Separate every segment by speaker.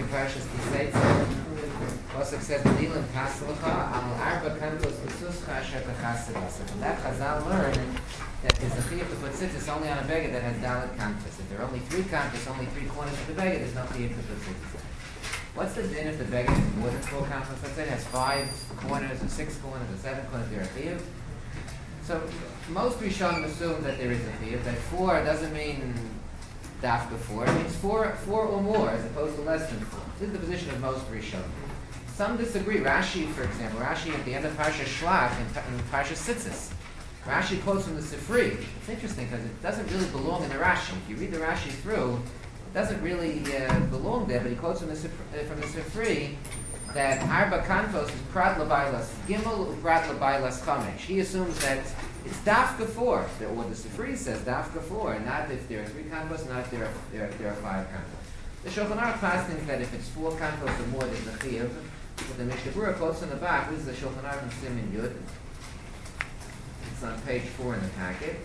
Speaker 1: Parshas Kiseitza. Pasuk says, "B'dilim kaslecha al arba kantos b'suscha asher techasevasa." From that, Chazal learn that there's a chiyuv to put tzitzis only on a beged that has dalet kantos. If there are only 3 kantos, only 3 corners of the beged, there's no chiyuv to put tzitzis. What's the din if the beged has more than 4 kantos? Let's say it has 5 corners, or 6 corners, or 7 corners. There are chiyuv. So most Rishonim assume that there is a chiyuv. That 4 doesn't mean dafka 4. It means 4 or more, as opposed to less than 4. This is the position of most Rishonim. Some disagree. Rashi, for example, Rashi at the end of Parsha Shlach in Parsha Tzitzis, Rashi quotes from the Sifri. It's interesting because it doesn't really belong in the Rashi. If you read the Rashi through, it doesn't really belong there. But he quotes from the Sifri that Arba Kantos is Prat Labailas Gimel Prat Labailas Chamesh. He assumes that it's Dafka 4. What the Sifri says, Dafka 4, not if there are 3 kantos, not if there are 5 kantos. The Shulchan Aruch Pas thinks that if it's 4 kantos or more, there's a chiyuv. But the Mishnah Berurah quotes on the back. This is the Shulchan Aruch in Siman Yud. It's on page 4 in the packet.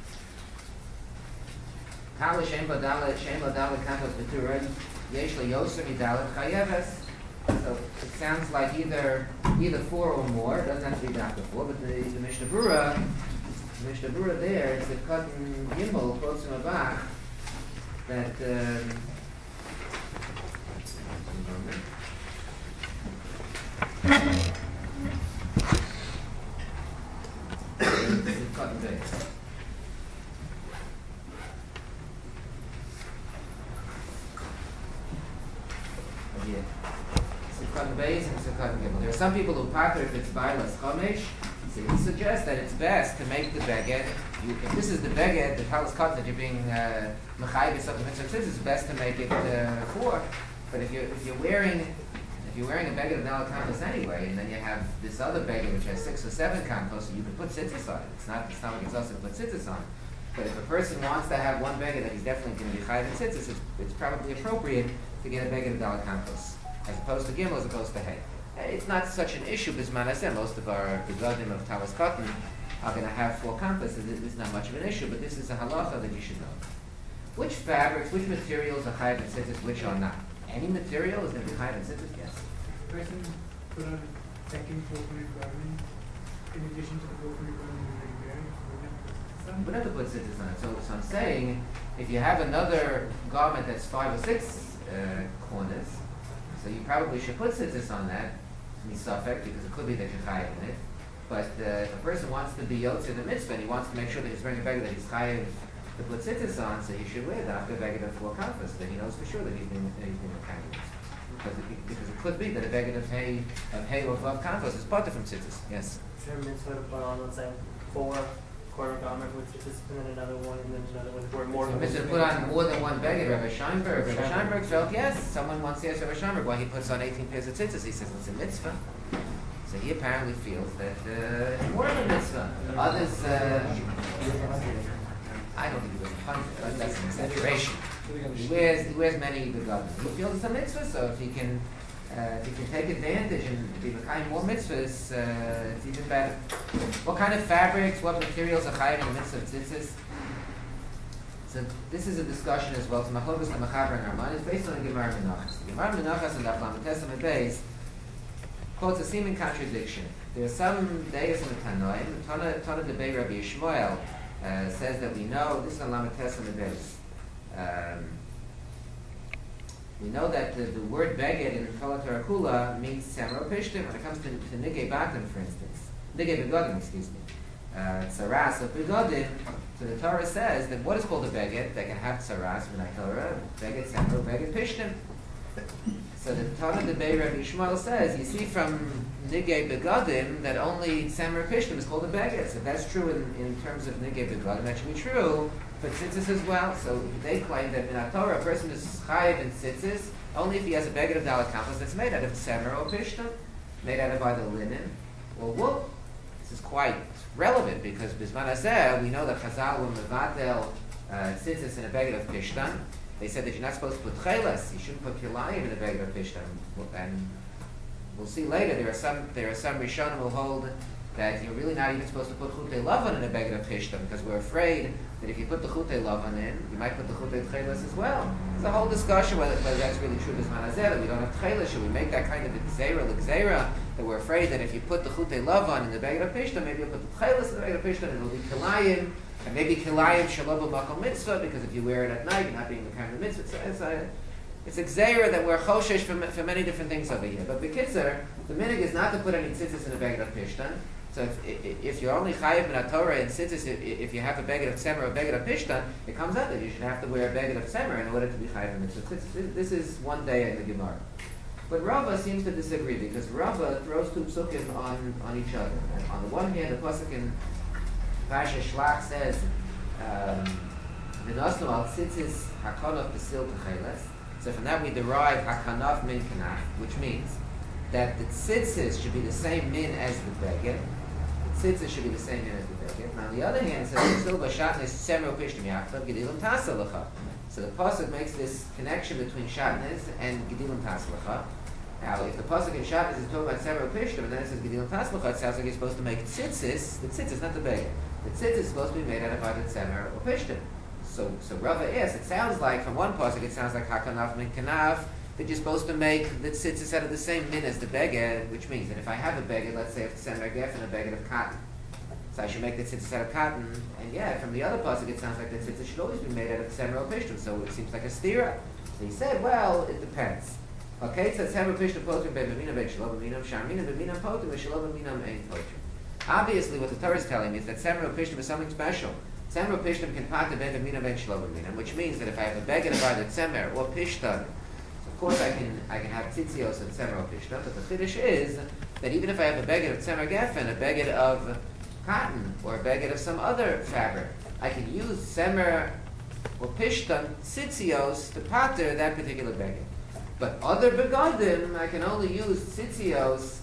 Speaker 1: Kala Shem Badala Kantos B'Turah Yesh LaYoser Midalet Chayeves. So it sounds like either 4 or more. It doesn't have to be Dafka 4, but the Mishnah Berurah there, it's the Cotton Gimel quotes on the back that. Cotton base. It's a cotton base and it's a cotton gimel. There are some people who pater if it's bailas chamesh. So he suggests that it's best to make the beged. If this is the beged, the talis cotton that you're being mechayv something it's best to make it 4. But if you're wearing a beged of dalet kantos anyway, and then you have this other beged which has 6 or 7 kantos, so you can put tzitzis on it. It's not like it's also to put tzitzis on. But if a person wants to have one beged that he's definitely going to be chayiv in tzitzis, it's probably appropriate to get a beged of dalet kantos, as opposed to gimel, as opposed to hay. It's not such an issue, bisman aseh. Most of our begadim of talis cotton are going to have 4 kantos, so this is not much of an issue, but this is a halacha that you should know. Which fabrics, which materials are chayiv in tzitzis, which are not? Any material is going to be chayiv in tzitzis, yes.
Speaker 2: Person put on a second 4-point garment in addition to the 4-point garment wearing.
Speaker 1: We have to put tzitzis on it. So I'm saying, if you have another garment that's 5 or 6 corners, so you probably should put tzitzis on that, misafek, because it could be that you're chayiv in it. But if a person wants to be yotze in the mitzvah and he wants to make sure that he's wearing a beged that he's chayiv to put tzitzis on, so he should wear that beged of 4 kantos, so that he knows for sure that he's being a chayiv. Because it could be that a beged of hay or vav kantos is parted from tzitzis. Yes.
Speaker 3: Is there a mitzvah to put on, let's say, 4 quarter garment with tzitzis, and then another one, and then another one, or more?
Speaker 1: So a mitzvah to put on more than one beged. Rabbi Scheinberg felt yes. Someone once asked Rabbi Scheinberg why he puts on 18 pairs of tzitzis. He says it's a mitzvah. So he apparently feels that it's more of a mitzvah. Others, I don't think he was 100. That's an exaggeration. He wears many begadim. He feels it's a mitzvah, so if he can take advantage and be mekayim more mitzvahs, it's even better. What kind of fabrics, what materials are chayiv in the mitzvah of tzitzis? So this is a discussion as well. So Machlokes HaMechaber and Arman is based on the Gemara Menachos. The Gemara Menachos and Daf Lamed Tes Amud Beis quotes a seeming contradiction. There are some days in the Tanoim. Tana Debei Rabbi Yishmael says that we know, this is on Lamed Tes Amud Beis. We know that the word beged in Kol Tarakula means Samar Pishtim. When it comes to Nigei Batim, for instance, Nigei Begadim, excuse me, Tsaras of Begadim. So the Torah says that what is called a beged that can have Tsaras, V'nai Torah, beged Samar, beged Pishtim. So the Torah the Bei Rabbi Yishmael says, you see from Nigei Begadim that only Samar Pishtim is called a beged. So that's true in terms of Nigei Begadim. That should be true for tzitzis as well. So they claim that in our Torah a person is chayiv in tzitzis only if he has a beged of dalet kantos that's made out of samar or pishtim, made out of either linen or wool. This is quite relevant because bisman hazeh we know that Chazal will mevatel tzitzis in a beged of pishtim. They said that you're not supposed to put chelas, you shouldn't put kilayim in a beged of pishtim. And we'll see later there are some Rishonim who hold that you're really not even supposed to put chutei lavan in a beged of pishtan, because we're afraid that if you put the chutei lavan in, you might put the chutei tchelis as well. There's a whole discussion whether that's really true bisman hazeh, that we don't have tchelis. Should we make that kind of gzeira, that we're afraid that if you put the chutei lavan in the beged of pishtan, maybe you'll put the tchelis in the beged of pishtan, and it'll be kilayim, and maybe kilayim shalom b'makom mitzvah, because if you wear it at night, you're not being the kind of mitzvah. It's a gzeira that we're choshesh for many different things over here. But b'kitzur, the minig is not to put any tzitzis in a beged of pishtan. So if you're only chayiv min Torah and tzitzis, if you have a beged of tzemer or a beged of pishtan, it comes out that you should have to wear a beged of tzemer in order to be chayiv min tzitzis. This is one day in the Gemara. But Rava seems to disagree, because Rava throws two psukim on each other. And on the one hand, the pasuk in Parsha Shlach says, "V'nosnu al tzitzis hakonof b'sil t'cheles." So from that we derive hakanav min kanaf, which means that the tzitzis should be the same min as the beged. The tzitzis should be the same min as the beged. Now on the other hand, it says "Sil b'shatnes tzemer pishtim yachtav gedilim tasalacha." So the pasuk makes this connection between shatnes and gedilim tasalacha. Now, if the pasuk in shatnes is talking about tzemer pishtim, and then it says gedilim tasalacha, it sounds like you're supposed to make tzitzis. The tzitzis, not the beged. The tzitzis is supposed to be made out of either tzemer or pishtim. So Rava asks, it sounds like, from one pasuk, it sounds like hakanaf min kanaf, that you're supposed to make the tzitzis out of the same min as the beged, which means that if I have a beged, let's say it's tzemer gef and a beged of cotton, so I should make the tzitzis out of cotton, and yeah, from the other pasuk, it sounds like the tzitzis should always be made out of tzemer or pishtim, so it seems like a stira. So he said, well, it depends. Okay, it says tzemer pishtim potim be'b'minam be'shalom b'minam sharminam b'minam potim be'shalom b'minam ein potim. Obviously, what the Torah is telling me is that tzemer or pishtim is something special. Tzemer or pishtim can pat the ben b'minam ben shalom b'minam, which means that if I have a beged of either tzemer or pishtim, of course I can have tzitzios of tzemer or pishtim, but the chiddush is that even if I have a beged of tzemer gefen, a beged of cotton, or a beged of some other fabric, I can use tzemer or pishtim tzitzios to pater that particular beged. But other begadim, I can only use tzitzios,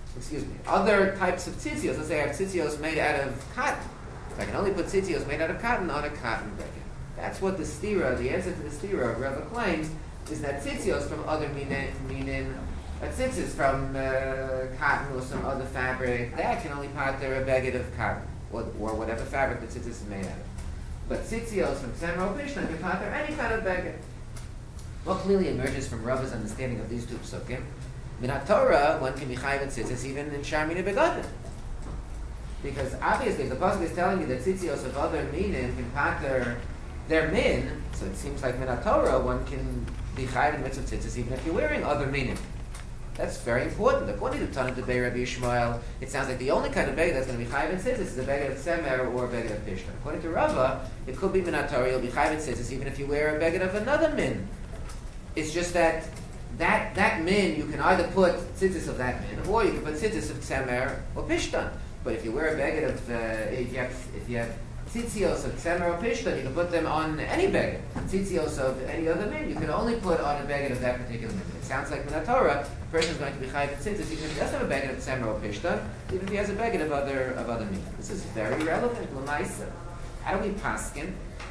Speaker 1: other types of tzitzios. Let's say I have tzitzios made out of cotton. So I can only put tzitzios made out of cotton on a cotton beged. That's what the stira, the answer to the stira of Rava claims, is that tzitzios from other meaning tzitzis from cotton or some other fabric, that can only pater a beged of cotton, or whatever fabric the tzitzis is made out of. But tzitzios from tzemer or pishtim can pater any kind of beged. What clearly emerges from Rava's understanding of these two psukim, Minat Torah, one can be chayiv in tzitzis even in sharmina begadim. Because obviously, if the pasuk is telling you that tzitzios of other minim can pater their min, so it seems like Minat Torah, one can be chayiv in mitzvah tzitzis even if you're wearing other minim. That's very important. According to Tanit Debei Rabbi Yishmael, it sounds like the only kind of beged that's going to be chayiv in tzitzis is a beged of tzemer or a beged of pishtim. According to Rava, it could be Minat Torah, you'll be chayiv in tzitzis even if you wear a beged of another min. It's just that min, you can either put tzitzis of that min, or you can put tzitzis of tzemer or pishtan. But if you wear a beged of, if you have tzitzios of tzemer or pishtan, you can put them on any beged. Tzitzios of any other min, you can only put on a beged of that particular min. It sounds like Minat Torah, a person is going to be chayiv in tzitzis even if he doesn't have a beged of tzemer or pishtan, even if he has a beged of other min. This is very relevant, l'maisa. How do we paskin?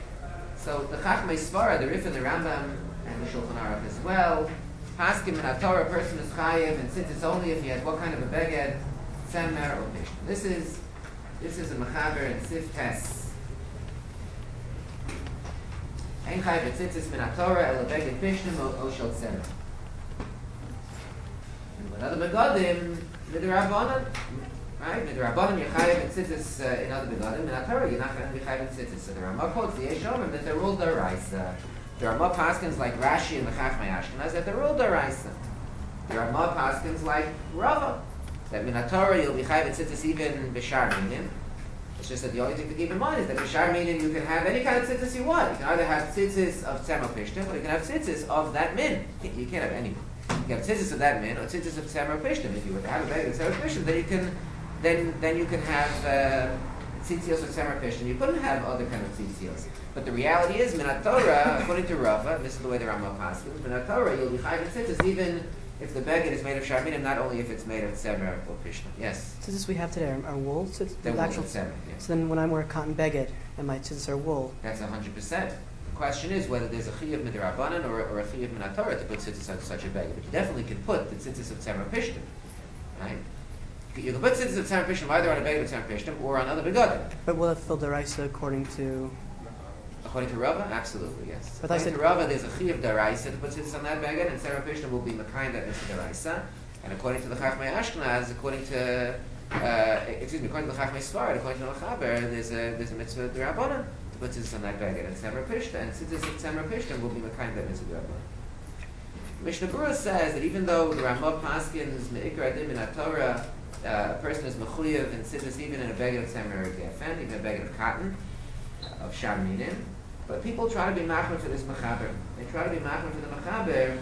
Speaker 1: So the Chachmei Svara, the Rif and the Rambam, and the Shulchan Aruch as well, paskin Minat Torah, a person is chayiv and tzitzis only if he has what kind of a beged, tzemer or pishtan. This is a mechaber in Sif Tes. Ein chayiv tzitzis Minat Torah el beged pishtim o shel tzemer. And with other begadim, midrabanan, right? Midrabanan you're chayiv tzitzis in other begadim. Minat Torah you're not going to be chayiv tzitzis. So the Ramah quotes the Yesh Omer that they're ruled daraisa. The Ramah paskins like Rashi and the Chachmei Ashkenaz that they're ruled daraisa. The Ramah paskins like Rava that Minat Torah you'll be chayiv tzitzis even b'shar minim. It's just that the only thing to keep in mind is that b'shar minim you can have any kind of tzitzis you want. You can either have tzitzis of tzemer pishtim, or you can have tzitzis of that min. You can't have any. You can have tzitzis of that min or tzitzis of tzemer pishtim. If you were to have a beged of tzemer pishtim, then you can have tzitzios of tzemer pishtim. You couldn't have other kind of tzitzios. But the reality is, Minat Torah, according to Rava, this is the way the Ramah paskins, Minat Torah you'll be chayiv tzitzis even if the beged is made of sharminim, not only if it's made of tzemer or pishtim. Yes?
Speaker 4: Tzitzis we have today are wool?
Speaker 1: They're wool and tzemer, yes.
Speaker 4: So then when I wear a cotton beged and my tzitzis are wool?
Speaker 1: That's 100%. The question is whether there's a chiyuv midrabanan or a chiyuv Minat Torah to put tzitzis on such a beged. But you definitely can put the tzitzis of tzemer pishtim. Right? You can put tzitzis of Tzemar Pishtim either on a beged of Tzemar Pishtim or on other begadim.
Speaker 4: But will it fill deraisa according to?
Speaker 1: According to Rava, absolutely, yes.
Speaker 4: But I
Speaker 1: According
Speaker 4: said-
Speaker 1: to Rava, there's a chi of deraisa to put tzitzis on that beged, and Tzemar Pishtim will be mekayim that mitzvah deraisa. And according to the Chachmei Ashkenaz, according to the Chachmei Sfarad, according to the Mechaber, there's a mitzvah d'Rabbanan to put tzitzis on that beged, and Tzemar Pishtim, and tzitzis of Tzemar Pishtim will be mekayim that mitzvah d'Rabbanan. Mishnah Berurah says that even though the Ramah Paskins me'ikar adim in Torah, a person is mechuyev in tzitzis even in a beged of Tzemar Gefen, even a beged of cotton, of Sharminim, but people try to be machmer for this Mechaber. They try to be machmer for the Mechaber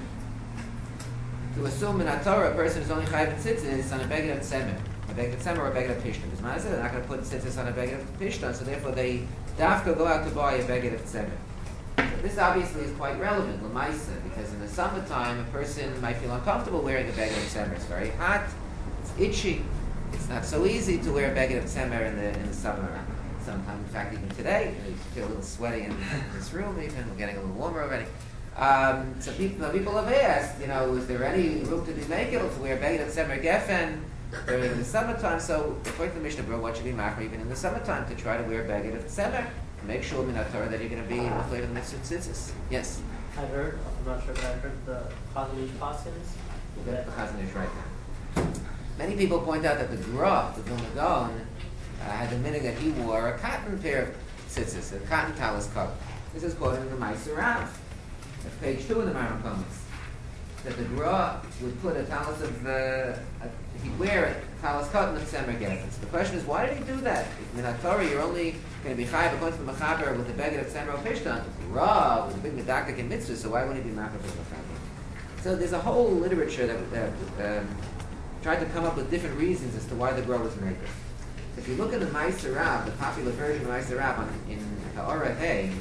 Speaker 1: to assume in a Torah a person is only chayav in tzitzis on a beged of Tzemar. A beged of Tzemar or a beged of Pishtim. Because Mazah, they're not going to put tzitzis on a beged of Pishtim, so therefore they dafka go out to buy a beged of Tzemar. This obviously is quite relevant, Lamaisa, because in the summertime a person might feel uncomfortable wearing a beged of Tzemar. It's very hot, it's itchy, it's not so easy to wear a beged of Tzemar in the summer. Sometimes, in fact, even today, you feel a little sweaty in this room, even we're getting a little warmer already. So people have asked, is there any room to be naked to wear a beged of Tzemar Gefen during the summertime? So, according to the Mishnah Berurah, what should be machmer even in the summertime to try to wear a beged of Tzemar? Make sure in Torah that you're going to be afraid of the mitzvah tzitzis. Yes?
Speaker 3: I heard, I'm not sure, but I heard the Chazon Ish Paskins.
Speaker 1: We'll get the Chazon Ish right now. Many people point out that the Gra, the Vilna Gaon, had the minhag that he wore a cotton pair of tzitzis, a cotton talis coat. This is quoted in the Meiser Rav, at page 2 in the Maram Komitz. That the Gra would put a talis of, he'd wear a talis cotton of Tzemar Gefen. So the question is, why did he do that? If in Torah you're only going to be chayav according to the Mechaber with the beged of Tzemar Pishtan, Gra was a big medakik in mitzvah, so why wouldn't he be machmer for the Mechaber? So there's a whole literature that tried to come up with different reasons as to why the Gra was maker. If you look at the Meiser Rav, the popular version of Meiser Rav in Ha'ora Hey,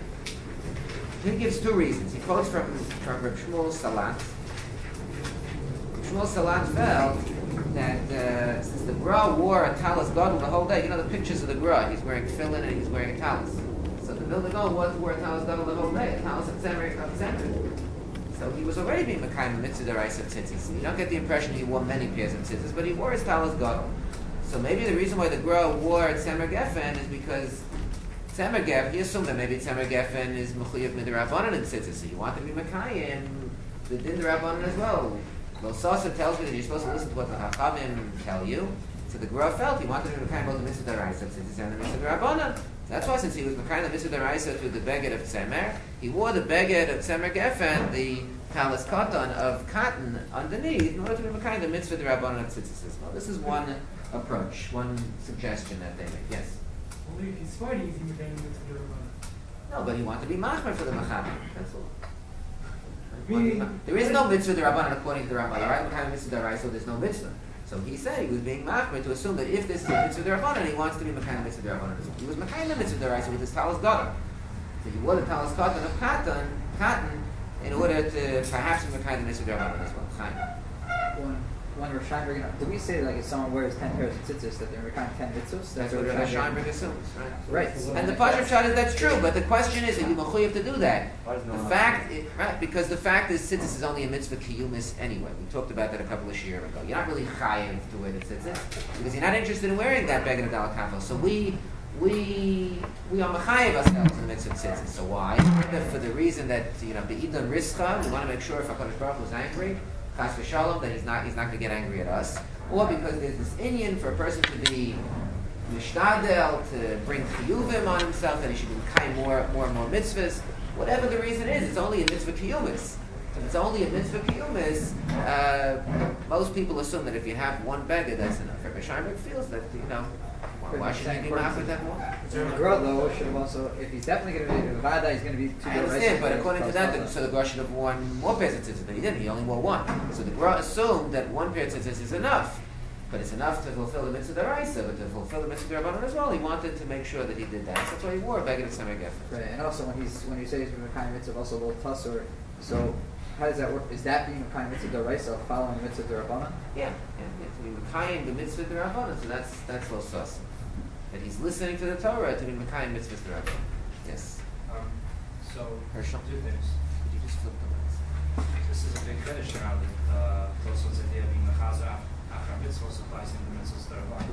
Speaker 1: he gives two reasons. He quotes from Reb Shmuel Salat. Shmuel Salat felt that since the Gra wore a talis gadol the whole day, the pictures of the Gra, he's wearing tefillin and he's wearing a talis. So the Vilna Gaon wore a talis gadol the whole day, a talis of Tzemar. So he was already being mekayim mitzvah deraisa of tzitzis. You don't get the impression he wore many pairs of tzitzis, but he wore his talis gadol. So maybe the reason why the Gra wore Tzemar Gefen is because Tzemar Gefen, he assumed that maybe Tzemar Gefen is mechuyev midrabanan in tzitzis. So you want to be mekayim the din derabanan as well. Well, Sasa tells me that you're supposed to listen to what the Chachamim tell you. So the Gra felt he wanted to be mekayim both the mitzvah deraisa of tzitzis and the mitzvah derabanan. That's why, since he was mekayim the mitzvah deraisa to the beged of Tzemar, he wore the beged of Tzemar Gefen, the talis katan of cotton underneath, in order to be mekayim the mitzvah derabanan of tzitzis as well. This is one approach, one suggestion that they make. Yes?
Speaker 2: Only if he's sweaty, is he mekayim mitzvah d'Rabbanan?
Speaker 1: No, but he wanted to be machmer for the Mechaber. That's all.
Speaker 2: Meaning-
Speaker 1: There is no mitzvah d'Rabbanan according to the Rambam. All right, Mekayim mitzvah d'Oraisa, so there's no mitzvah. So he said he was being machmer to assume that if this is a mitzvah d'Rabbanan, he wants to be Mekayim mitzvah d'Rabbanan as well. He was Mekayim the mitzvah d'Oraisa with his talis gadol. So he wore the talis cotton of cotton, in order to perhaps be Mekayim the mitzvah d'Rabbanan as well. Chaim.
Speaker 5: When Rosh Hashanah, did we say like if someone wears 10 pairs of tzitzis that they're reclining 10 mitzvahs?
Speaker 1: That's what Rosh Hashanah assumes, right?
Speaker 5: Right.
Speaker 1: And the Pashup Shad is that's true, but the question is, are you mechuyev to do that? Because the fact is, tzitzis is only a mitzvah kiyumis anyway. We talked about that a couple of years ago. You're not really chayev to wear the tzitzis because you're not interested in wearing that beged of dalakafel. So we are mechayev ourselves in the mitzvah of tzitzis. So why? For the reason that be'idan rischa, we want to make sure if HaKadosh Baruch Hu is angry, chas v'shalom, that he's not going to get angry at us, or because there's this inyan for a person to be mishtadel, to bring chiyuvim on himself, that he should be kind more and more mitzvahs. Whatever the reason is, it's only a mitzvah kiyumis. If it's only a mitzvah kiyumis, most people assume that if you have one beged, that's enough. Rabbi Scheinberg feels that why should he be machmer that more?
Speaker 5: The Gra though should have also, if he's definitely going to be Vada, he's going to be two
Speaker 1: I understand, but according to that, so the Gra should have worn more pairs of tzitzis, but he didn't. He only wore one. So the Gra assumed that one pair of tzitzis is enough, but it's enough to fulfill the mitzvah d'oraisa, but to fulfill the mitzvah d'Rabbanan as well, he wanted to make sure that he did that. So that's why he wore a beged of Tzemar Gefen.
Speaker 5: Right, and also when you say he's a kind of mitzvah, also a little tussor. So how does that work? Is that being a kind of mitzvah d'oraisa, following the mitzvah d'Rabbanan?
Speaker 1: Yeah. To be mekayim the mitzvah d'Rabbanan, so that's lo sus. That he's listening to the Torah to be mekayim mitzvah d'Rabbanan. Yes.
Speaker 6: So,
Speaker 1: Herschel.
Speaker 6: two things.
Speaker 1: Could you just flip the lens?
Speaker 6: This is a big finish around those ones idea of being mechazer after mitzvah supplies in the mitzvahs that are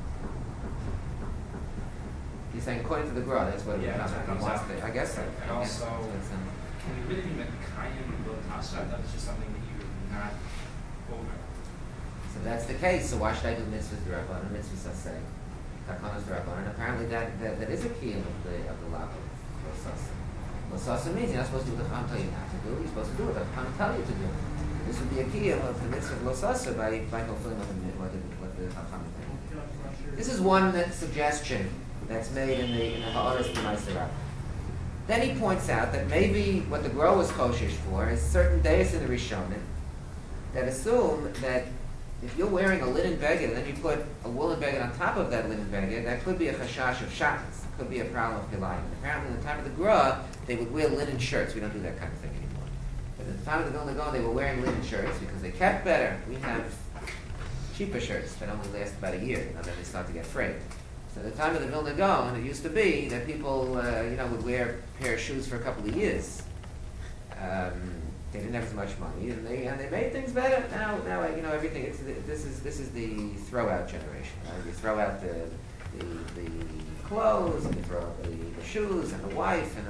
Speaker 1: He's saying according to the Gra, that's what it
Speaker 6: Yeah,
Speaker 1: becomes.
Speaker 6: that's what
Speaker 1: He
Speaker 6: comes
Speaker 1: wants
Speaker 6: out.
Speaker 1: to, I guess so.
Speaker 6: And
Speaker 1: I guess
Speaker 6: also,
Speaker 1: that's,
Speaker 6: can we really be Mekayim and Lo Tasha? That was just something that you were not over.
Speaker 1: So that's the case. So why should I do mitzvahs d'Rabbanan and mitzvahs asay? Takanas d'Rabbanan. And apparently that is a key of the law of Losasa. Losasa means you're not supposed to do what the Chacham tell you not to do. You're supposed to do what the Chacham tell you to do. This would be a key of the mitzvah of Losasa by fulfilling what the Chacham tell you. This is one suggestion that's made in the Ha'aras B'Maiser. Then he points out that maybe what the Gra was koshish for is certain days in the Rishonim that assume that if you're wearing a linen beged and then you put a woolen beged on top of that linen beged, that could be a chashash of shatnez. It could be a problem of kilayim. Apparently, in the time of the Gra, they would wear linen shirts. We don't do that kind of thing anymore. But at the time of the Vilna Gaon, they were wearing linen shirts because they kept better. We have cheaper shirts that only last about a year, and then they start to get frayed. So at the time of the Vilna Gaon, it used to be that people, would wear a pair of shoes for a couple of years. They didn't have as much money, and they made things better. Now, everything. This is the throw-out generation. Right? You throw out the clothes, and you throw out the shoes, and the wife, and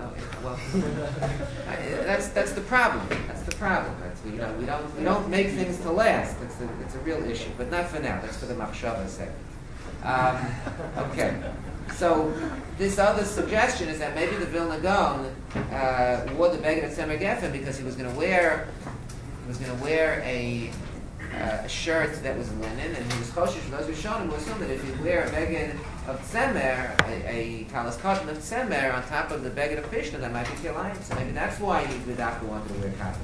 Speaker 1: that's the problem. That's the problem. We don't make things to last. It's a real issue, but not for now. That's for the machshava segment. Okay. So this other suggestion is that maybe the Vilna Gaon wore the beged at Tzemer Geffen because he was going to wear a shirt that was linen, and he was kosher for those Rishonim who assume that if you wear a beged of Tzemer, a talis cotton of Tzemer on top of the beged of Pishna, that might be kilayim. So maybe that's why the doctor wanted to wear cotton.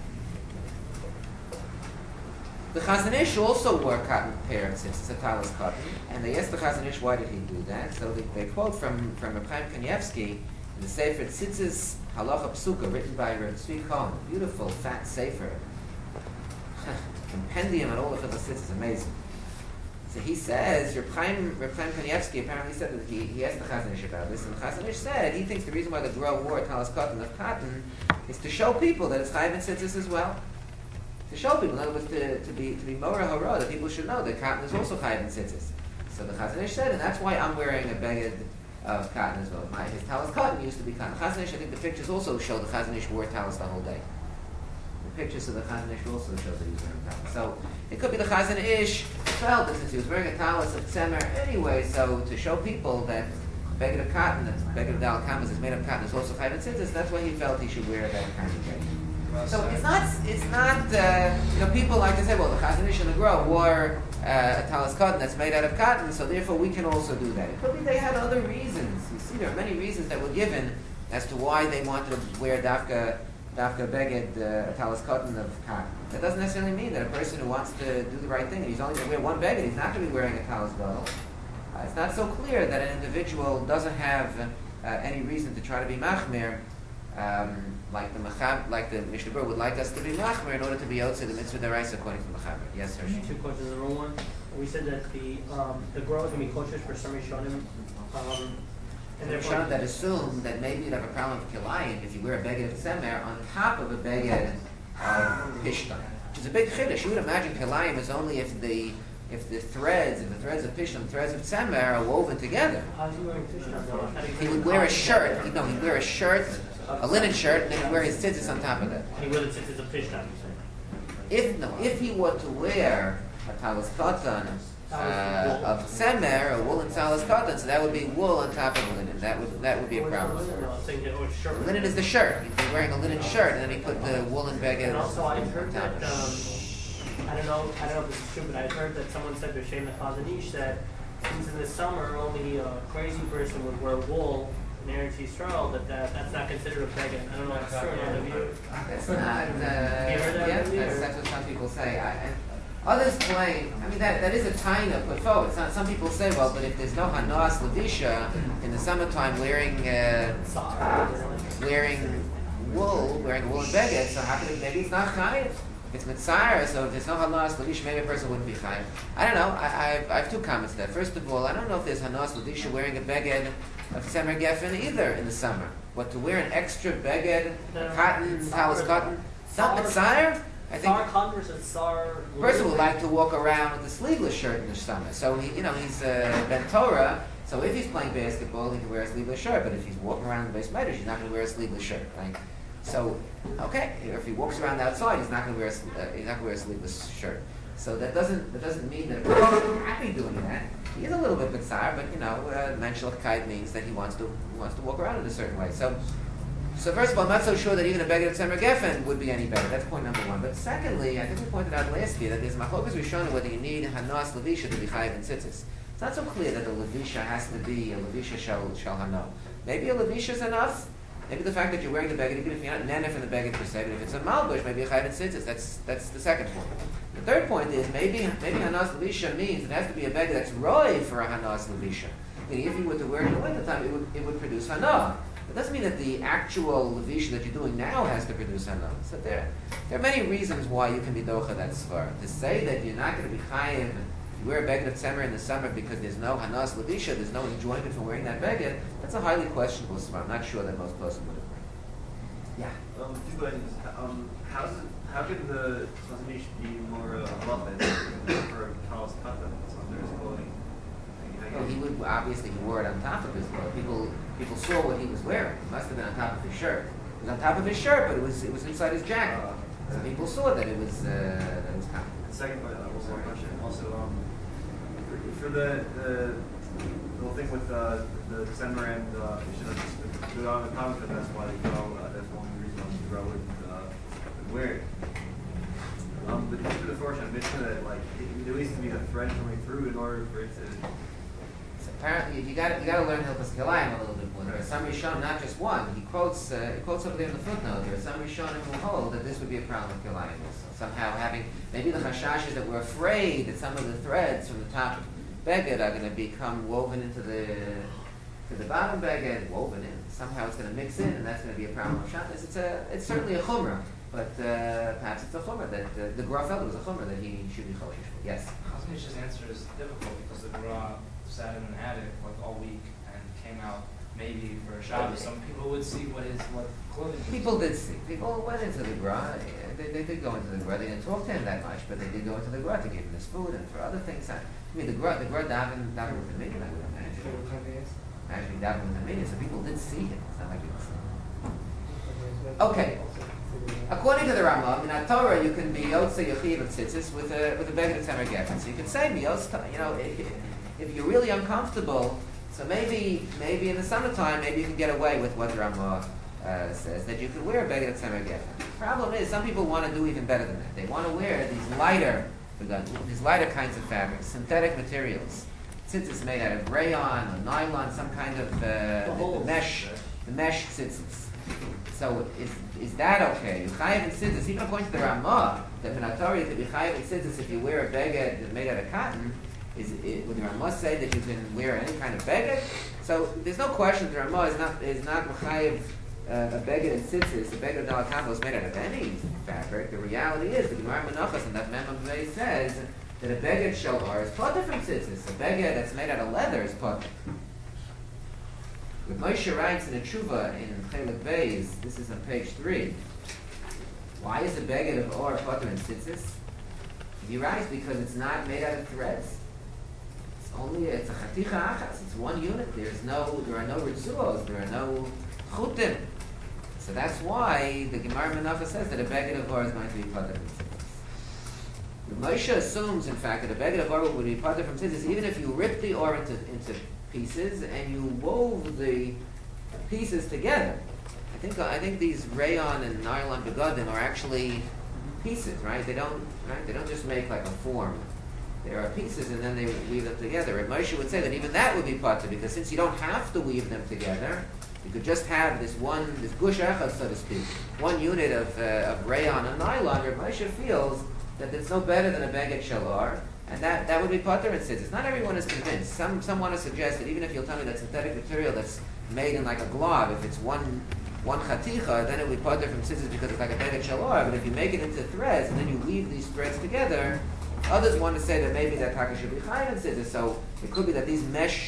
Speaker 1: The Chazon Ish also wore cotton parents, it's a talis cotton, and they asked the Chazon Ish why did he do that. So they quote from Reb Chaim Kanievsky in the Sefer Tzitzis Halacha Psuka, written by Reb Tzvi Cohen, beautiful fat sefer, compendium on all of the Tzitzis, amazing. So he says, Reb Chaim Kanievsky apparently said that he asked the Chazon Ish about this, and the Chazon Ish said he thinks the reason why the Gra wore a talis cotton of cotton is to show people that it's Chayv and Tzitzis as well. To show people, in other words, to be Mora Hara, that people should know that cotton is also Chayv and Tzitzis. So the Chazon Ish said, and that's why I'm wearing a beged of cotton as well. His talis cotton used to be cotton. Chazon Ish, I think the pictures also show the Chazon Ish wore talis the whole day. The pictures of the Chazon Ish also show that he was wearing talis. So it could be the Chazon Ish felt that since he was wearing a talis of Tzemer anyway, so to show people that beged of cotton, that beged of Dal Kamas is made of cotton, is also Chayv and Tzitzis, that's why he felt he should wear that kind of beged. So it's not. People like to say, well, the Chazon Ish and the Gra wore a talis cotton that's made out of cotton, so therefore we can also do that. It could be they had other reasons. You see, there are many reasons that were given as to why they wanted to wear dafka beged, a talis cotton of cotton. That doesn't necessarily mean that a person who wants to do the right thing, he's only going to wear one beged, he's not going to be wearing a talis bottle. It's not so clear that an individual doesn't have any reason to try to be machmir. Like the Mishnah Berurah would like us to be machmer in order to be yotze the mitzvah deraisa according to Mechaber. Yes, sir.
Speaker 3: Two questions. The wrong one. We said that the Gra is going to be kosher for some Rishonim, and
Speaker 1: There are
Speaker 3: therefore
Speaker 1: that assume that maybe you'd have a problem with kilayim if you wear a beged of tzemer on top of a beged of pishtan. Which is a big chiddush. You would imagine kilayim is only if the threads of pishtan, threads of tzemer are woven together.
Speaker 3: how's he wearing Pishtan?
Speaker 1: He would wear a shirt. He'd wear a shirt, a linen shirt, and then he'd wear his tzitzis on top of that.
Speaker 3: He would have it's a Pishtan.
Speaker 1: If he were to wear a talis katan of tzemer, a woolen talis katan, so that would be wool on top of linen. That would be a problem. Linen is the shirt. He'd be wearing a linen shirt, and then he put the woolen beged.
Speaker 3: And also, I heard
Speaker 1: on
Speaker 3: that
Speaker 1: top of it.
Speaker 3: I don't know if this is true, but I heard that someone said to Shem Chazon Ish that since in the summer only a crazy person would wear wool in Eretz Yisrael, that's not considered a beged. I don't know if it's true or not. Have you?
Speaker 1: That's not.
Speaker 3: Have you heard that?
Speaker 1: Yes, that's what some people say. Others claim. I mean, that is a taina put forward. Some people say, well, but if there's no hanas levisha in the summertime wearing wool, wearing a woolen beged, so how can it? Maybe it's not chayiv. If it's mitzayir, so if there's no hanas levisha, maybe a person wouldn't be chayiv. I don't know. I have two comments to that. First of all, I don't know if there's hanas levisha wearing a beged of Tzemer Geffen either in the summer. But to wear an extra beged, cotton, talis cotton, it's not mitzayir. I think
Speaker 3: Sar Khan versus Sar.
Speaker 1: a person would like to walk around with a sleeveless shirt in the summer. So he's Ben Torah. So if he's playing basketball, he can wear a sleeveless shirt. But if he's walking around in the base measures, he's not going to wear a sleeveless shirt, right? So, okay, if he walks around outside, he's not going to wear a sleeveless shirt. So that doesn't mean that a person is happy doing that. He is a little bit bizarre, but menschlichkeit means that he wants to walk around in a certain way. So first of all, I'm not so sure that even a beggar at Tzemer Geffen would be any better. That's point number one. But secondly, I think we pointed out last year that there's machlokas rishonim whether you need hanas levisha to be chayiv in tzitzis. It's not so clear that the levisha has to be a levisha shel hano. Maybe a levisha is enough. Maybe the fact that you're wearing the beggar, even if you're not nenef in the beggar per se, but if it's a malbush, maybe a chayiv in tzitzis. That's the second point. The third point is maybe hanas levisha means it has to be a beggar that's roy for a hanas levisha. Meaning if you were to wear it in the wintertime, it would produce hana. It doesn't mean that the actual levisha that you're doing now has to produce hana. So there are many reasons why you can be docha that svar. To say that you're not going to be chayiv, you wear a beged of tzemer in the summer because there's no hanas levisha, there's no enjoyment from wearing that beged, that's a highly questionable svar. I'm not sure that most person would agree. Yeah.
Speaker 7: Two questions. How can the Chazanish be more halachic for Talis Kata under his clothing?
Speaker 1: Well, he would obviously he wore it on top of his clothes. People saw what he was wearing. It must have been on top of his shirt. It was on top of his shirt, but it was inside his jacket. So people saw that it was common.
Speaker 7: The second question also for the whole thing with the December and you should have do it on the comment that that's why they grow. That's one reason why they grow and wear it. But for the fortune, I mentioned that there needs to be a thread coming through in order for it to.
Speaker 1: Apparently, you got to learn Hilchos Kilayim a little bit more. There are some Rishonim, not just one. He quotes over there in the footnote. There are some Rishonim who hold that this would be a problem with Kilayim. Somehow having maybe the chashash is that we're afraid that some of the threads from the top beged are going to become woven into the bottom beged, woven in. Somehow it's going to mix in, and that's going to be a problem of Shabbos. It's certainly a chumrah, but perhaps it's a chumrah that the Gra felt it was a chumrah that he should be choshish for. Yes.
Speaker 6: Chazonish's answer is difficult because the Gra sat in an attic all week and came out maybe for a Shabbos. Some people would see what clothing.
Speaker 1: People did see. People went into the Gra. They did go into the Gra. They didn't talk to him that much, but they did go into the Gra to give him his food and for other things. I mean, the Gra davened with the minyan, I would imagine. Actually, davened with the minyan, so people did see him. It's not like it was. Okay. According to the Rambam, in Torah, you can be Yotze Yochiv of Tzitzis with a beged of Tzemer Geffen. So you can say, if you're really uncomfortable, so maybe in the summertime, maybe you can get away with what the Rambam says, that you can wear a beged of Tzemer Geffen. The problem is, some people want to do even better than that. They want to wear these lighter kinds of fabrics, synthetic materials. Tzitzis made out of rayon or nylon, some kind of the mesh tzitzis. So is that okay? You chayiv in tzitzis, even according to the Ramah, that in Torah you could be chayiv in tzitzis if you wear a beged made out of cotton. Would the Ramah say that you can wear any kind of beged? So there's no question that the Ramah is not chayiv a beged in tzitzis. The beged of dalakavo is made out of any fabric. The reality is the Gemara Menachos and that Mem Amvei says that a beged shalvar is potter from tzitzis. A beged that's made out of leather is potter. But Moshe writes in a tshuva in Chelik Beis, this is on page 3. Why is the beged of or potter in tzitzis? He writes because it's not made out of threads. It's a chaticha achas. It's one unit. There are no ritzuos. There are no chutim. So that's why the Gemara Menachos says that a beged of or is going to be potter from tzitzis. The Moshe assumes, in fact, that a beged of or would be potter from tzitzis even if you rip the or into pieces and you wove the pieces together. I think these rayon and nylon begadim are actually pieces, right? They don't just make like a form. There are pieces and then they weave them together. And Moshe would say that even that would be potter because since you don't have to weave them together, you could just have this gush echad, so to speak, one unit of rayon and nylon. Where Moshe feels that it's no better than a beged shalar. And that would be potter in tzitzis. Not everyone is convinced. Some want to suggest that even if you'll tell me that synthetic material that's made in like a glove, if it's one chaticha, then it would be potter from tzitzis because it's like a beged shalar. But if you make it into threads and then you weave these threads together, others want to say that maybe that taka should be chayiv in tzitzis. So it could be that these mesh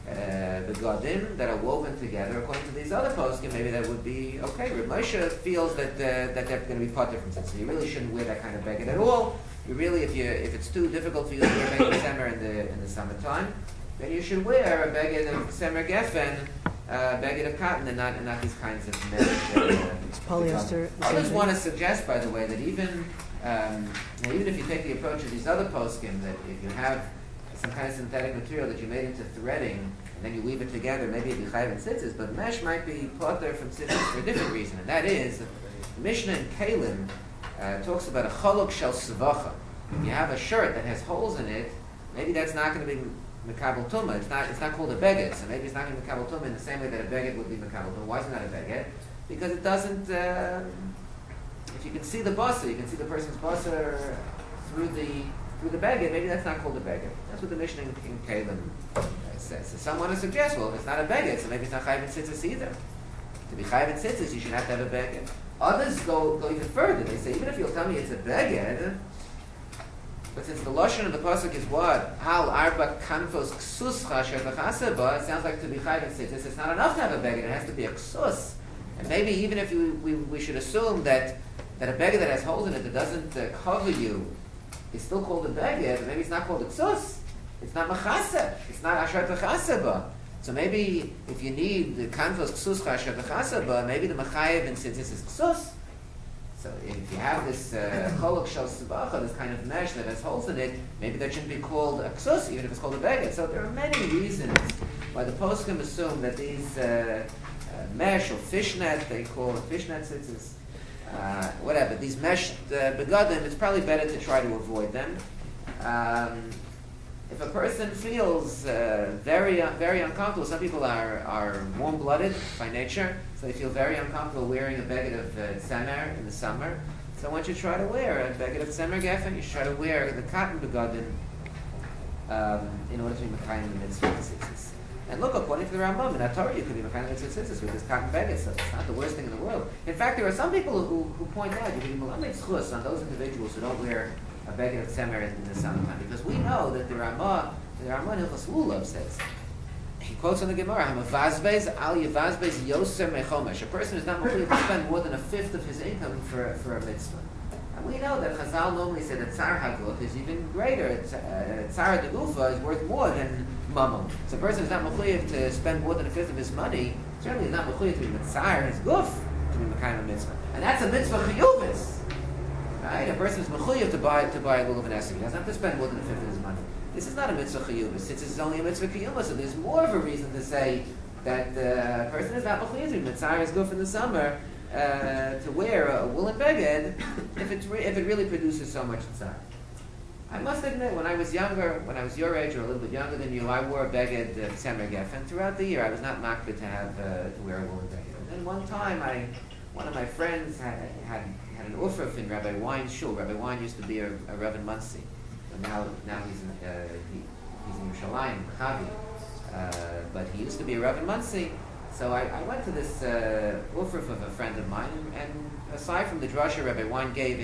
Speaker 1: begadim that are woven together. According to these other poskim, maybe that would be okay. Rav Moshe feels that they're going to be potter from tzitzis. You really shouldn't wear that kind of beged at all. You really, if it's too difficult for you to wear beged semer in the summertime, then you should wear a beged of semer geffen, beged of cotton, and not these kinds of mesh.
Speaker 4: It's polyester.
Speaker 1: Others want to suggest, by the way, that even if you take the approach of these other poskim, that if you have some kind of synthetic material that you made into threading, and then you weave it together, maybe it'd be chayiv in tzitzis, but mesh might be potter from tzitzis for a different reason, and that is, the Mishnah in Kalim talks about a cholok shel svacha. If you have a shirt that has holes in it, maybe that's not going to be mekabel tumah. It's not called a beged, so maybe it's not going to be mekabel tumah in the same way that a beged would be mekabel tumah. Why is it not a beged? Because it doesn't. If you can see the basar, you can see the person's basar through the beged. Maybe that's not called a beged. That's what the Mishnah in Kalim says. So some want to suggest, well, if it's not a beged, so maybe it's not chayiv in tzitzis either. To be chayiv in tzitzis, you should have to have a beged. Others go even further. They say, even if you'll tell me it's a beged, but since the lashon of the pasuk is what? Hal arba kanfos ksuscha shetachaseba, it sounds like to be chayiv in tzitzis, it's not enough to have a beged, it has to be a ksus. And maybe even if we should assume that a beged that has holes in it that doesn't cover you is still called a beged, maybe it's not called a ksus. It's not machaseh. It's not asher techaseba. So maybe if you need the kanfos ksuscha asher techaseba, maybe the machayev in tzitzis is ksus. So if you have this cholok shel svacha, this kind of mesh that has holes in it, maybe that shouldn't be called a ksus, even if it's called a beged. So there are many reasons why the poskim assume that these mesh or fishnet, they call it fishnet tzitzis, whatever, these mesh begadim, it's probably better to try to avoid them. If a person feels very uncomfortable, some people are warm-blooded by nature, so they feel very uncomfortable wearing a beged of tzemer in the summer. So I want you to try to wear a beged of tzemer geffen. You should try to wear the cotton begadim in order to be mekayim the mitzvah tzitzis. And look, according to the Rambam in Torah, you could be mekayim the mitzvah tzitzis with this cotton beged, so it's not the worst thing in the world. In fact, there are some people who point out you can be melamed zchus on those individuals who don't wear a beged of tzemer in the summertime, because we know that the Rambam in Hilchos Lulav says, he quotes on the Gemara, "Hamavazbez al yevazbez yoser mechomesh." A person is not going to spend more than a fifth of his income for a mitzvah. And we know that Chazal normally say that tzar haguf is even greater. Tzar degufa is worth more than mammon. So a person is not mechuyev to spend more than a fifth of his money. Certainly, is not mechuyev to be mitzvah his guf to be mekayim a mitzvah, and that's a mitzvah chiyuvis. Right? A person is mechuyev to buy a lulav and esrog. He doesn't have to spend more than a fifth of his money. This is not a mitzvah chiyuvis. Since it's only a mitzvah chiyuvis, so there's more of a reason to say that the person is not mechuyev to be mitzvah his guf in the summer to wear a woolen beged if it really produces so much tzar. I must admit, when I was younger, when I was your age or a little bit younger than you, I wore a beged tzemer geffen. Throughout the year, I was not makbid to have to wear a woolen beged. And then one time, one of my friends had an ufruf in Rabbi Wein's shul. Rabbi Wein used to be a Reverend Muncie. Now he's in Yerushalayim, Chavi. But he used to be a Reverend Muncie. So I went to this ufruf of a friend of mine, and aside from the drasha Rabbi Wein gave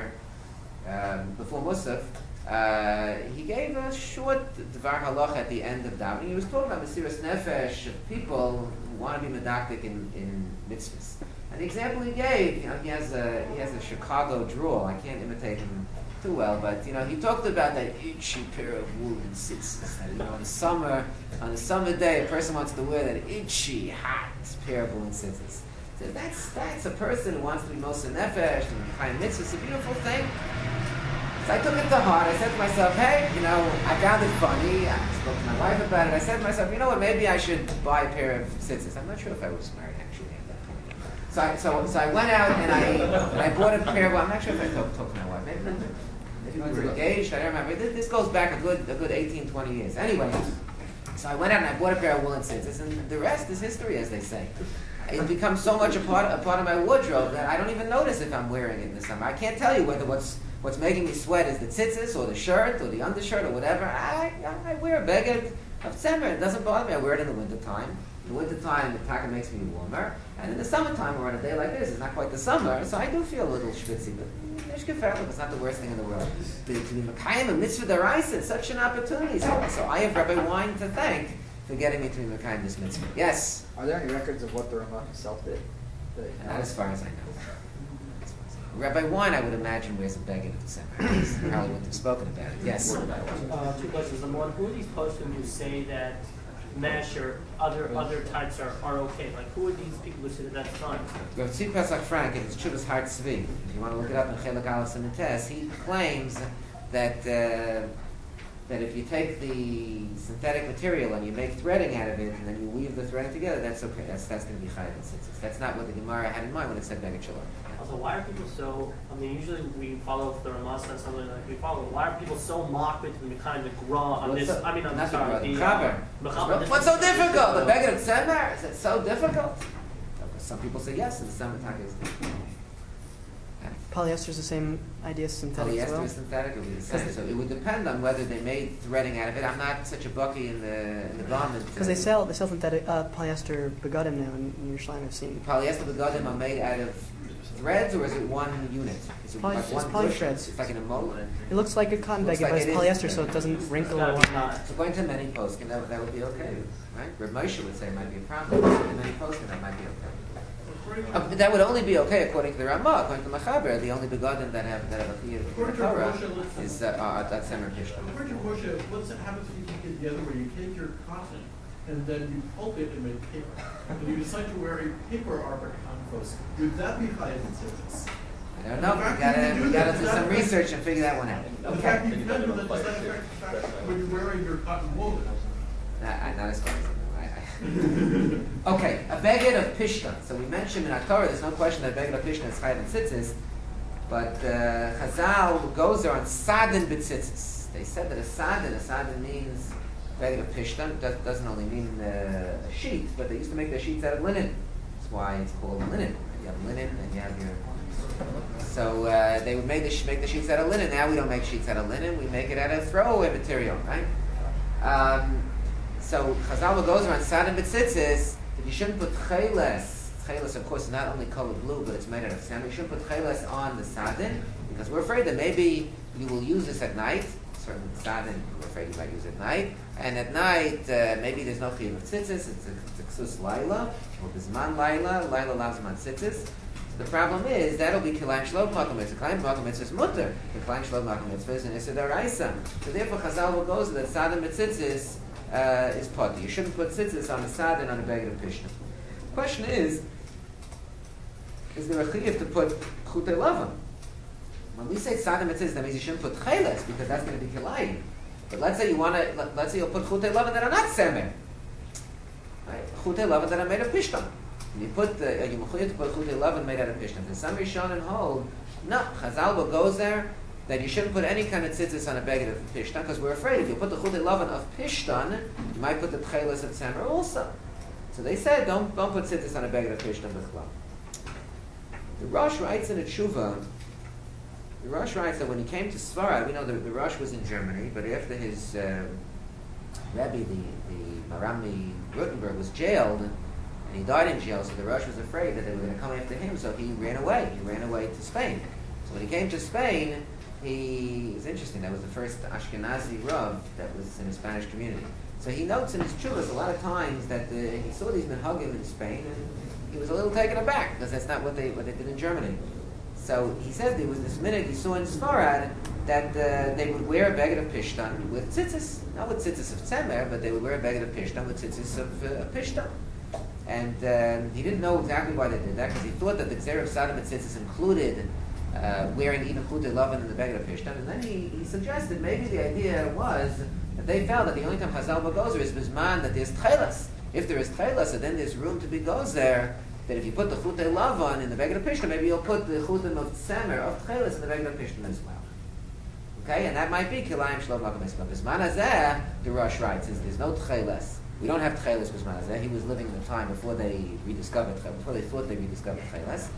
Speaker 1: before Musaf, he gave a short Dvar Halach at the end of davening. He was talking about Mesiras Nefesh of people who want to be medactic in mitzvahs. And the example he gave, he has a Chicago drawl. I can't imitate him too well, but he talked about that itchy pair of woolen tzitzis. And on a summer day, a person wants to wear that itchy, hot pair of woolen tzitzis. So that's a person who wants to be Moser Nefesh and kind of mitzvah. It's a beautiful thing. So I took it to heart. I said to myself, hey, I found it funny. I spoke to my wife about it. I said to myself, you know what, maybe I should buy a pair of tzitzis. I'm not sure if I was married actually at that point. So I went out and I bought a pair of, I'm not sure if I talked to my wife. Maybe we were engaged, I don't remember. This goes back a good 18, 20 years. Anyway, so I went out and I bought a pair of woolen tzitzis, and the rest is history, as they say. It becomes so much a part of my wardrobe that I don't even notice if I'm wearing it in the summer. I can't tell you whether what's making me sweat is the tzitzis or the shirt or the undershirt or whatever. I wear a beged of tzemer. It doesn't bother me. I wear it in the wintertime. In the wintertime, the taka makes me warmer. And in the summertime, or on a day like this, it's not quite the summer, so I do feel a little schwitzy. But it's not the worst thing in the world. To be mekayim a mitzvah d'oraisa, it's such an opportunity. So I have Rabbi Wein to thank for getting me to be Mekayim this mitzvah. Yes?
Speaker 5: Are there any records of what the Ramah himself did?
Speaker 1: Not as far as I know. Rabbi Wein, I would imagine, wears a beggar at the same time. Probably wouldn't have spoken about it. Yes?
Speaker 3: Two questions. Number one, who are these poskim who say that mesh or other types are okay? Like, who are these people who say that that's fine?
Speaker 1: Rav Tzvi Pesach Frank, in his Chuvas Har Tzvi, if you want to look it up in Chelek Aleph Semites, he claims that that if you take the synthetic material and you make threading out of it and then you weave the threading together, that's okay. That's going to be chayav and tzitzis. That's not what the Gemara had in mind when it said beged shalom.
Speaker 3: Also, why are people so? I mean, usually we follow the Ramah and something like we follow. Why are people so mocked with the kind of gra on
Speaker 1: What's
Speaker 3: this?
Speaker 1: up?
Speaker 3: I mean, on
Speaker 1: Not
Speaker 3: the
Speaker 1: the
Speaker 3: Mechaber.
Speaker 1: Mechaber. What's so difficult? The beged of Tzemer? Is it so difficult? Some people say yes, and some is
Speaker 4: Polyester is the same idea as synthetic as
Speaker 1: polyester
Speaker 4: well.
Speaker 1: is synthetic, it would be the same. So it would depend on whether they made threading out of it. I'm not such a bucky in the garment.
Speaker 4: Because they sell synthetic polyester begadim now in Yerushalayim. I've seen.
Speaker 1: Polyester begadim are made out of threads, or is it one unit? Is it like
Speaker 4: It's
Speaker 1: one
Speaker 4: polythreads.
Speaker 1: bush? It's like in a mold.
Speaker 4: It looks like a cotton
Speaker 1: Looks
Speaker 4: beggar,
Speaker 1: like
Speaker 4: but it's
Speaker 1: it
Speaker 4: polyester,
Speaker 1: is.
Speaker 4: so it doesn't wrinkle or
Speaker 3: Gotta be
Speaker 4: whatnot.
Speaker 3: hot.
Speaker 1: So going to many poskim, that would be okay, right? Reb Moshe would say it might be a problem. Going to many poskim, that might be okay. That would only be okay according to the Ramah. According to Mechaber, the only begadim that have a chiyuv in the Torah is that Semer Pishta.
Speaker 8: According to Moshe, what's that happens if you take it the other way? You take your cotton and then you pulp it and make paper. And you decide to wear a paper arbor concourse. Would that be chayav and tzitzis?
Speaker 1: I don't know. We gotta do some research and figure that one out.
Speaker 8: In fact, you can do that. Does that affect the fact when you're wearing your cotton woven?
Speaker 1: Not as far as I know. Okay, a beged of Pishtan. So we mentioned in our Torah, there's no question that a beged of Pishtan is chayav and tzitzis, but Chazal goes there on sadin b'tzitzis. They said that a sadin means beged of Pishtan. Doesn't only mean a sheet, but they used to make their sheets out of linen. That's why it's called linen. You have linen and you have your... So they would make the sheets out of linen. Now we don't make sheets out of linen. We make it out of throwaway material, right? So Chazal goes around sadin b'tzitzis that you shouldn't put cheles. Cheles, of course, is not only colored blue, but it's made out of sand. You shouldn't put cheles on the sadin because we're afraid that maybe you will use this at night. Certain sadin, we're afraid you might use at night. And at night, maybe there's no chiyuv of tzitzis. It's a ksus laila or bizman laila. Laila allows man tzitzis. The problem is that'll be kilayim shlov makom mitzvah. Kilayim makom mitzvah is mutter. Kilayim shlov makom mitzvah is an issa d'oraisa. So therefore, Chazal goes that sadin b'tzitzis is potter. You shouldn't put tzitzis on a sadin on a beged of pishtan. The question is there a chiyuv to put chutei lavan? When we say sadin b'tzitzis, that means you shouldn't put cheles because that's going to be kilayim. But let's say you'll put chutei lavan that are not semer, right? Chutei lavan that are made of pishtan. And you put you mechuyev to put chutei lavan made out of pishtan. And some Rishonim hold no. Chazal goes there that you shouldn't put any kind of tzitzis on a beged of pishtan because we're afraid if you put the chutei lavan of pishtan, you might put the tcheles of semer also. So they said don't put tzitzis on a beged of pishtan b'chlal. The Rosh writes in a tshuva. The Rosh writes that when he came to Sfarad, we know the Rosh was in Germany, but after his Rebbe, the Marami Rutenberg, was jailed, and he died in jail, so the Rosh was afraid that they were going to come after him, so he ran away. He ran away to Spain. So when he came to Spain, it was interesting, that was the first Ashkenazi Rav that was in the Spanish community. So he notes in his chuvas a lot of times that he saw these minhagim in Spain, and he was a little taken aback, because that's not what they did in Germany. So he said there was this minute he saw in Sfarad that they would wear a beged of pishtan with tzitzis, not with tzitzis of tzemer, but they would wear a beged of pishtan with tzitzis of pishtan. And he didn't know exactly why they did that because he thought that the tzera of sadam and tzitzis included wearing even chutei lavan in the beged of pishtan. And then he suggested maybe the idea was that they felt that the only time Chazal gozer is bisman that there's tchelas. If there is tchelas, so then there's room to be gozer. That if you put the chutei lavan in the beged of pishtan, maybe you'll put the chutim of tzemer of tchelas in the beged of pishtan as well. Okay, and that might be kilayim shlov makom mitzvah. Bisman hazeh, the Rosh writes, is there's no tchelas. We don't have tchelas bisman hazeh. He was living in the time before they thought they rediscovered tchelas.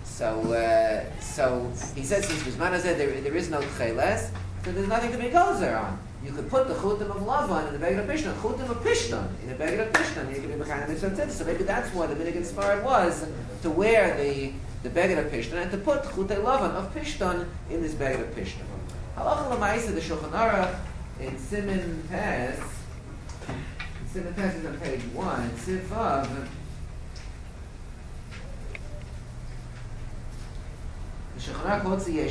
Speaker 1: So he says since bisman hazeh there is no tchelas, so there's nothing to be gozer on. You could put the chutim of lavan in the beged of pishtan, chutim of pishtan in the beged of pishtan. You could be b'chayin mitzvah tzitzis. So maybe that's why the minhag in Sfarad was to wear the beged of pishtan and to put chutei lavan of pishtan in this beged of pishtan. Halacha l'maisa the Shulchan Aruch in Siman Pes. So the passage on page 1, it's Sivav. You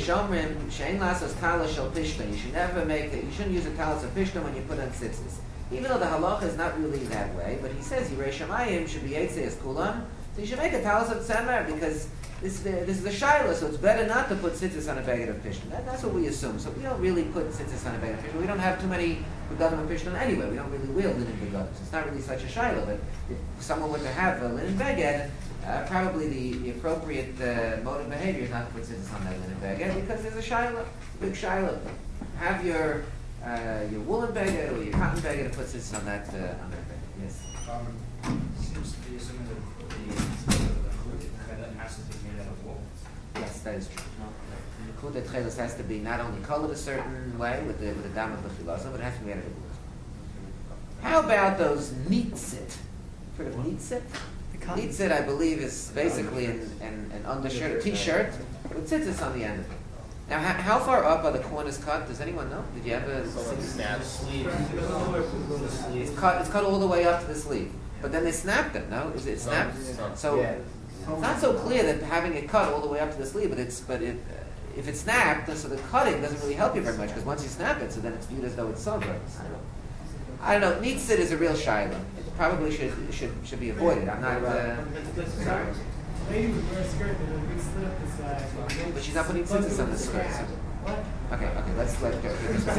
Speaker 1: should never you shouldn't use a talis of pishton when you put on tzitzis. Even though the halacha is not really that way, but he says Yirei Shamayim should be Yetzei Kulam, so you should make a talis of tzemer because this is a shaila, so it's better not to put tzitzis on a beged of pishton. That's what we assume. So we don't really put tzitzis on a beged of pishton. We don't have too many begadim of pishton anyway. We don't really wield linen begadim. So it's not really such a shaila. But if someone were to have a linen beged, probably the appropriate mode of behavior is not to put tzitzis on that linen beged because there's a shaila, big shaila. Have your woolen beged or your cotton beged and put tzitzis on that beged. Yes.
Speaker 6: Seems to be assuming that the has to be made out of wool.
Speaker 1: Yes, that is true. The kudet chelis has to be not only colored a certain way with the dam of the chilasa, but it has to be made out of wool. How about those nitzit? Heard of nitzit? Nitzit, I believe, is basically an undershirt, a t-shirt with tzitzis on the end of it. Now, how far up are the corners cut? Does anyone know? Did you ever see
Speaker 6: The sleeve.
Speaker 1: It's cut all the way up to the sleeve. But then they snapped it, no? Is it snapped? So it's not so clear that having it cut all the way up to the sleeve, but if it's snapped, so the cutting doesn't really help you very much because once you snap it, so then it's viewed as though it's severed. I don't know. Nitzit is a real shaila. It probably should be avoided. I'm not. Sorry.
Speaker 2: Lady would wear a skirt that had a big slit up the side.
Speaker 1: But she's not putting tzitzis on the skirt. So. Okay, let's let go.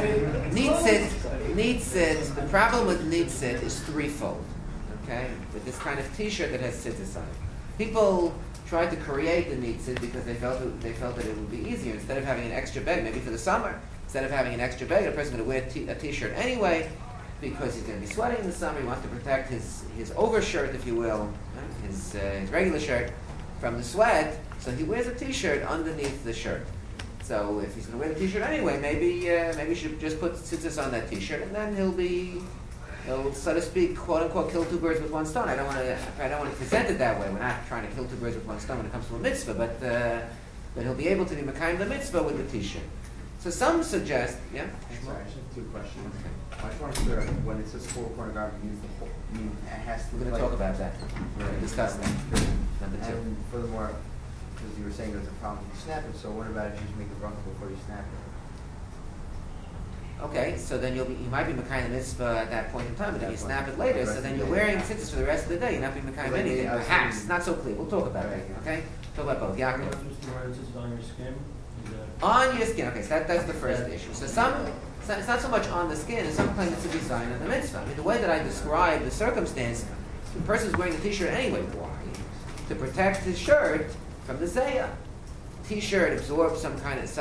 Speaker 1: Nitzit. The problem with nitzit is threefold. Okay, with this kind of T-shirt that has tzitzis on it. People tried to create the nitzit because they felt that it would be easier instead of having an extra bag. Maybe for the summer, instead of having an extra bag, a person's going to wear a T-shirt anyway because he's going to be sweating in the summer. He wants to protect his overshirt, if you will, his regular shirt from the sweat. So he wears a T-shirt underneath the shirt. So if he's going to wear the T-shirt anyway, maybe he should just put tzitzis on that T-shirt, and then he'll, so to speak, quote unquote, kill two birds with one stone. I don't want to present it that way. We're not trying to kill two birds with one stone when it comes to a mitzvah, but he'll be able to be mekayim the mitzvah with the T-shirt. So some suggest, yeah.
Speaker 9: Sorry, I just have two questions. I just want to clear up when it says four-corner garment means the whole. I mean, it has to.
Speaker 1: We're going to talk about that. We're going to discuss that. Number 2.
Speaker 9: And furthermore, because you were saying there's a problem with snapping, so what about if you just make the bracha before you snap it?
Speaker 1: Okay, so then you might be mekayim the mitzvah at that point in time, but then you snap it later, so then you're wearing tzitzis for the rest of the day. You're not being mekayim anything. Perhaps not so clear. We'll talk about that. Okay, talk about both. Yaakov. On your skin. Okay, so that's the first issue. So it's not so much on the skin, it's some claim it's a design of the mitzvah. I mean, the way that I describe the circumstance, the person's wearing the T-shirt anyway. Why? To protect his shirt from the zayah. T-shirt absorbs some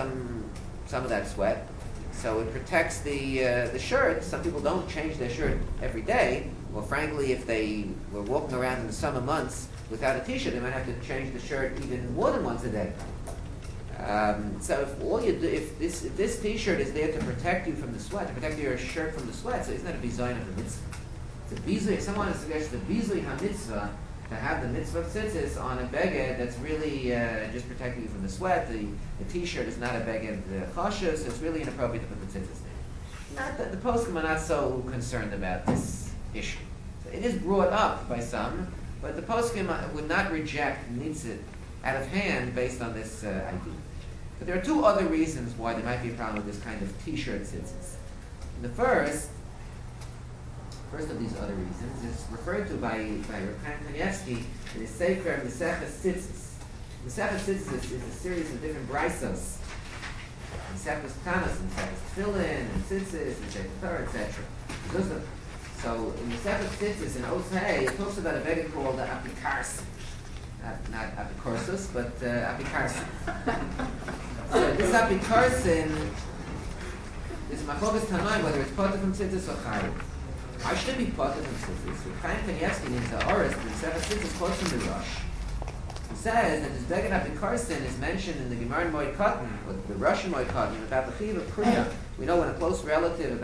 Speaker 1: of that sweat, so it protects the shirt. Some people don't change their shirt every day. Well, frankly, if they were walking around in the summer months without a T-shirt, they might have to change the shirt even more than once a day. So if this T-shirt is there to protect you from the sweat, to protect your shirt from the sweat, so isn't that a bizayin of the mitzvah? It's a bizayin. If someone suggests the bizayin ha-mitzvah to have the mitzvah of tzitzis on a beged that's really just protecting you from the sweat. The T-shirt is not a beged chasha, so it's really inappropriate to put the tzitzis there. Not that the poskim are not so concerned about this issue. So it is brought up by some, but the poskim would not reject nitzit out of hand based on this idea. But there are two other reasons why there might be a problem with this kind of T-shirt tzitzis. The first of these other reasons is referred to by Reb Chaim Kanievsky in his Sefer Mesechus Tzitzis. Mesechus Tzitzis is a series of different braisos. Mesechus Tanas, Mesechus Tefillin, and Tzitzis, and Sefer Torah, etc. So in Mesechus Tzitzis in Osei, it talks about a beged called Apikarsin. Not Apikorsus, but Apikarsin. So this Apikarsin is Machogas Tanoim, whether it's potter from Tzitzis or Chayiv. I should be potter from Tzitzis. Reb Chaim Kanievsky in the Oris, the Sefer Tzitzis quotes from the Rosh. He says that this beged Apikarsin is mentioned in the Gemara in Moed Katan, or the Russian Moed Katan, about the Chiv of Kriya. We know when a close relative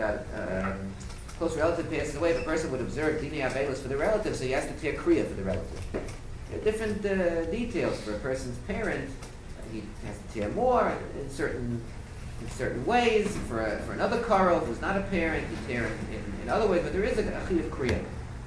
Speaker 1: passes away, if a person would observe Dini Avelis for the relative, so he has to tear Kriya for the relative. There are different details for a person's parent. He has to tear more in certain ways. For another Karov who's not a parent, you tear in other ways, but there is a Chiv of Kriya.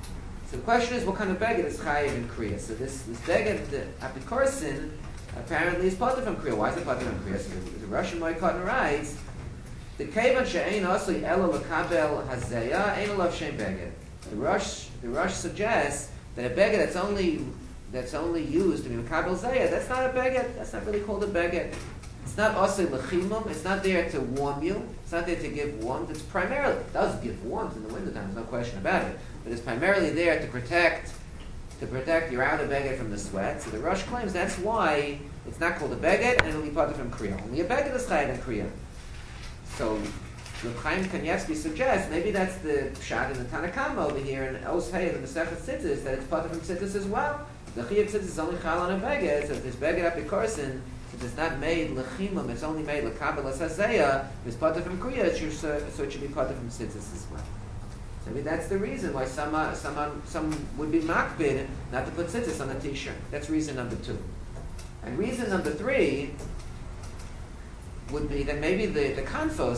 Speaker 1: So the question is, what kind of beged is chayiv in kriya? So this beged, the apikorsin, apparently is potter from kriya. Why is it potter from kriya? So the Russian Moicotton writes, the kevan she'ein asli elo lekabel hazeya ein alav shem beged. The Rush suggests that a beged that's only used to be mekabel zeya, that's not a beged. That's not really called a beged. It's not asli lechimum. It's not there to warm you. It's not there to give warmth. It's primarily, it does give warmth in the wintertime. There's no question about it. But it's primarily there to protect your outer beged from the sweat. So the Rush claims that's why it's not called a beged, and it'll be potter from kriya. Only a beged is chayiv in kriya. So Reb Chaim Kanievsky suggests maybe that's the shot in the Tanakama over here in Os Hey in the Masechet Tzitzis, that it's potter from tzitzis as well. The Chiyuv Tzitzis is only chal on a beged, so if this beged apikorsin, since it's not made lechimum, it's only made lekabel hazeya, if it's potter from kriya, so it should be potter from tzitzis as well. So maybe that's the reason why some would be makbid not to put tzitzis on the t-shirt. That's reason number 2. And reason number 3 would be that maybe the kanfos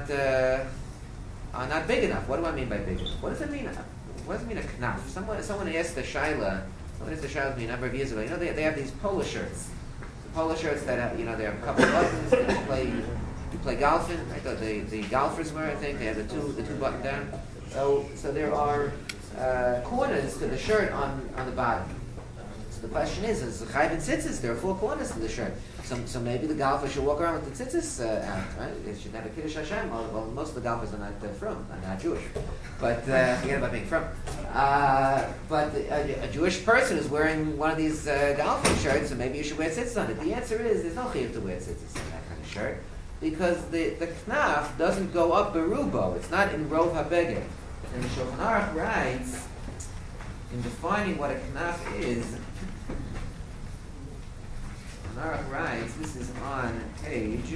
Speaker 1: are not big enough. What do I mean by big enough? What does it mean? What does it mean a knaf? Someone asked the shaila. Someone asked the shaila me a number of years ago. They have these polo shirts. The polo shirts that have they have a couple of buttons. You play golfing. I thought the golfers wear. I think they have the two button down. So there are corners to the shirt on the bottom. So the question is chayiv in tzitzis? There are 4 corners to the shirt. So maybe the golfer should walk around with the tzitzis out, right? They should have a kiddush Hashem. Well, most of the golfers are not from, not Jewish, but forget about being from. But a Jewish person is wearing one of these golfing shirts, so maybe you should wear tzitzis on it. The answer is there's no chiyuv to wear tzitzis on that kind of shirt because the knaf doesn't go up berubo. It's not in rov habeged. And the Shulchan Aruch writes in defining what a knaf is. Aruch writes, this is on page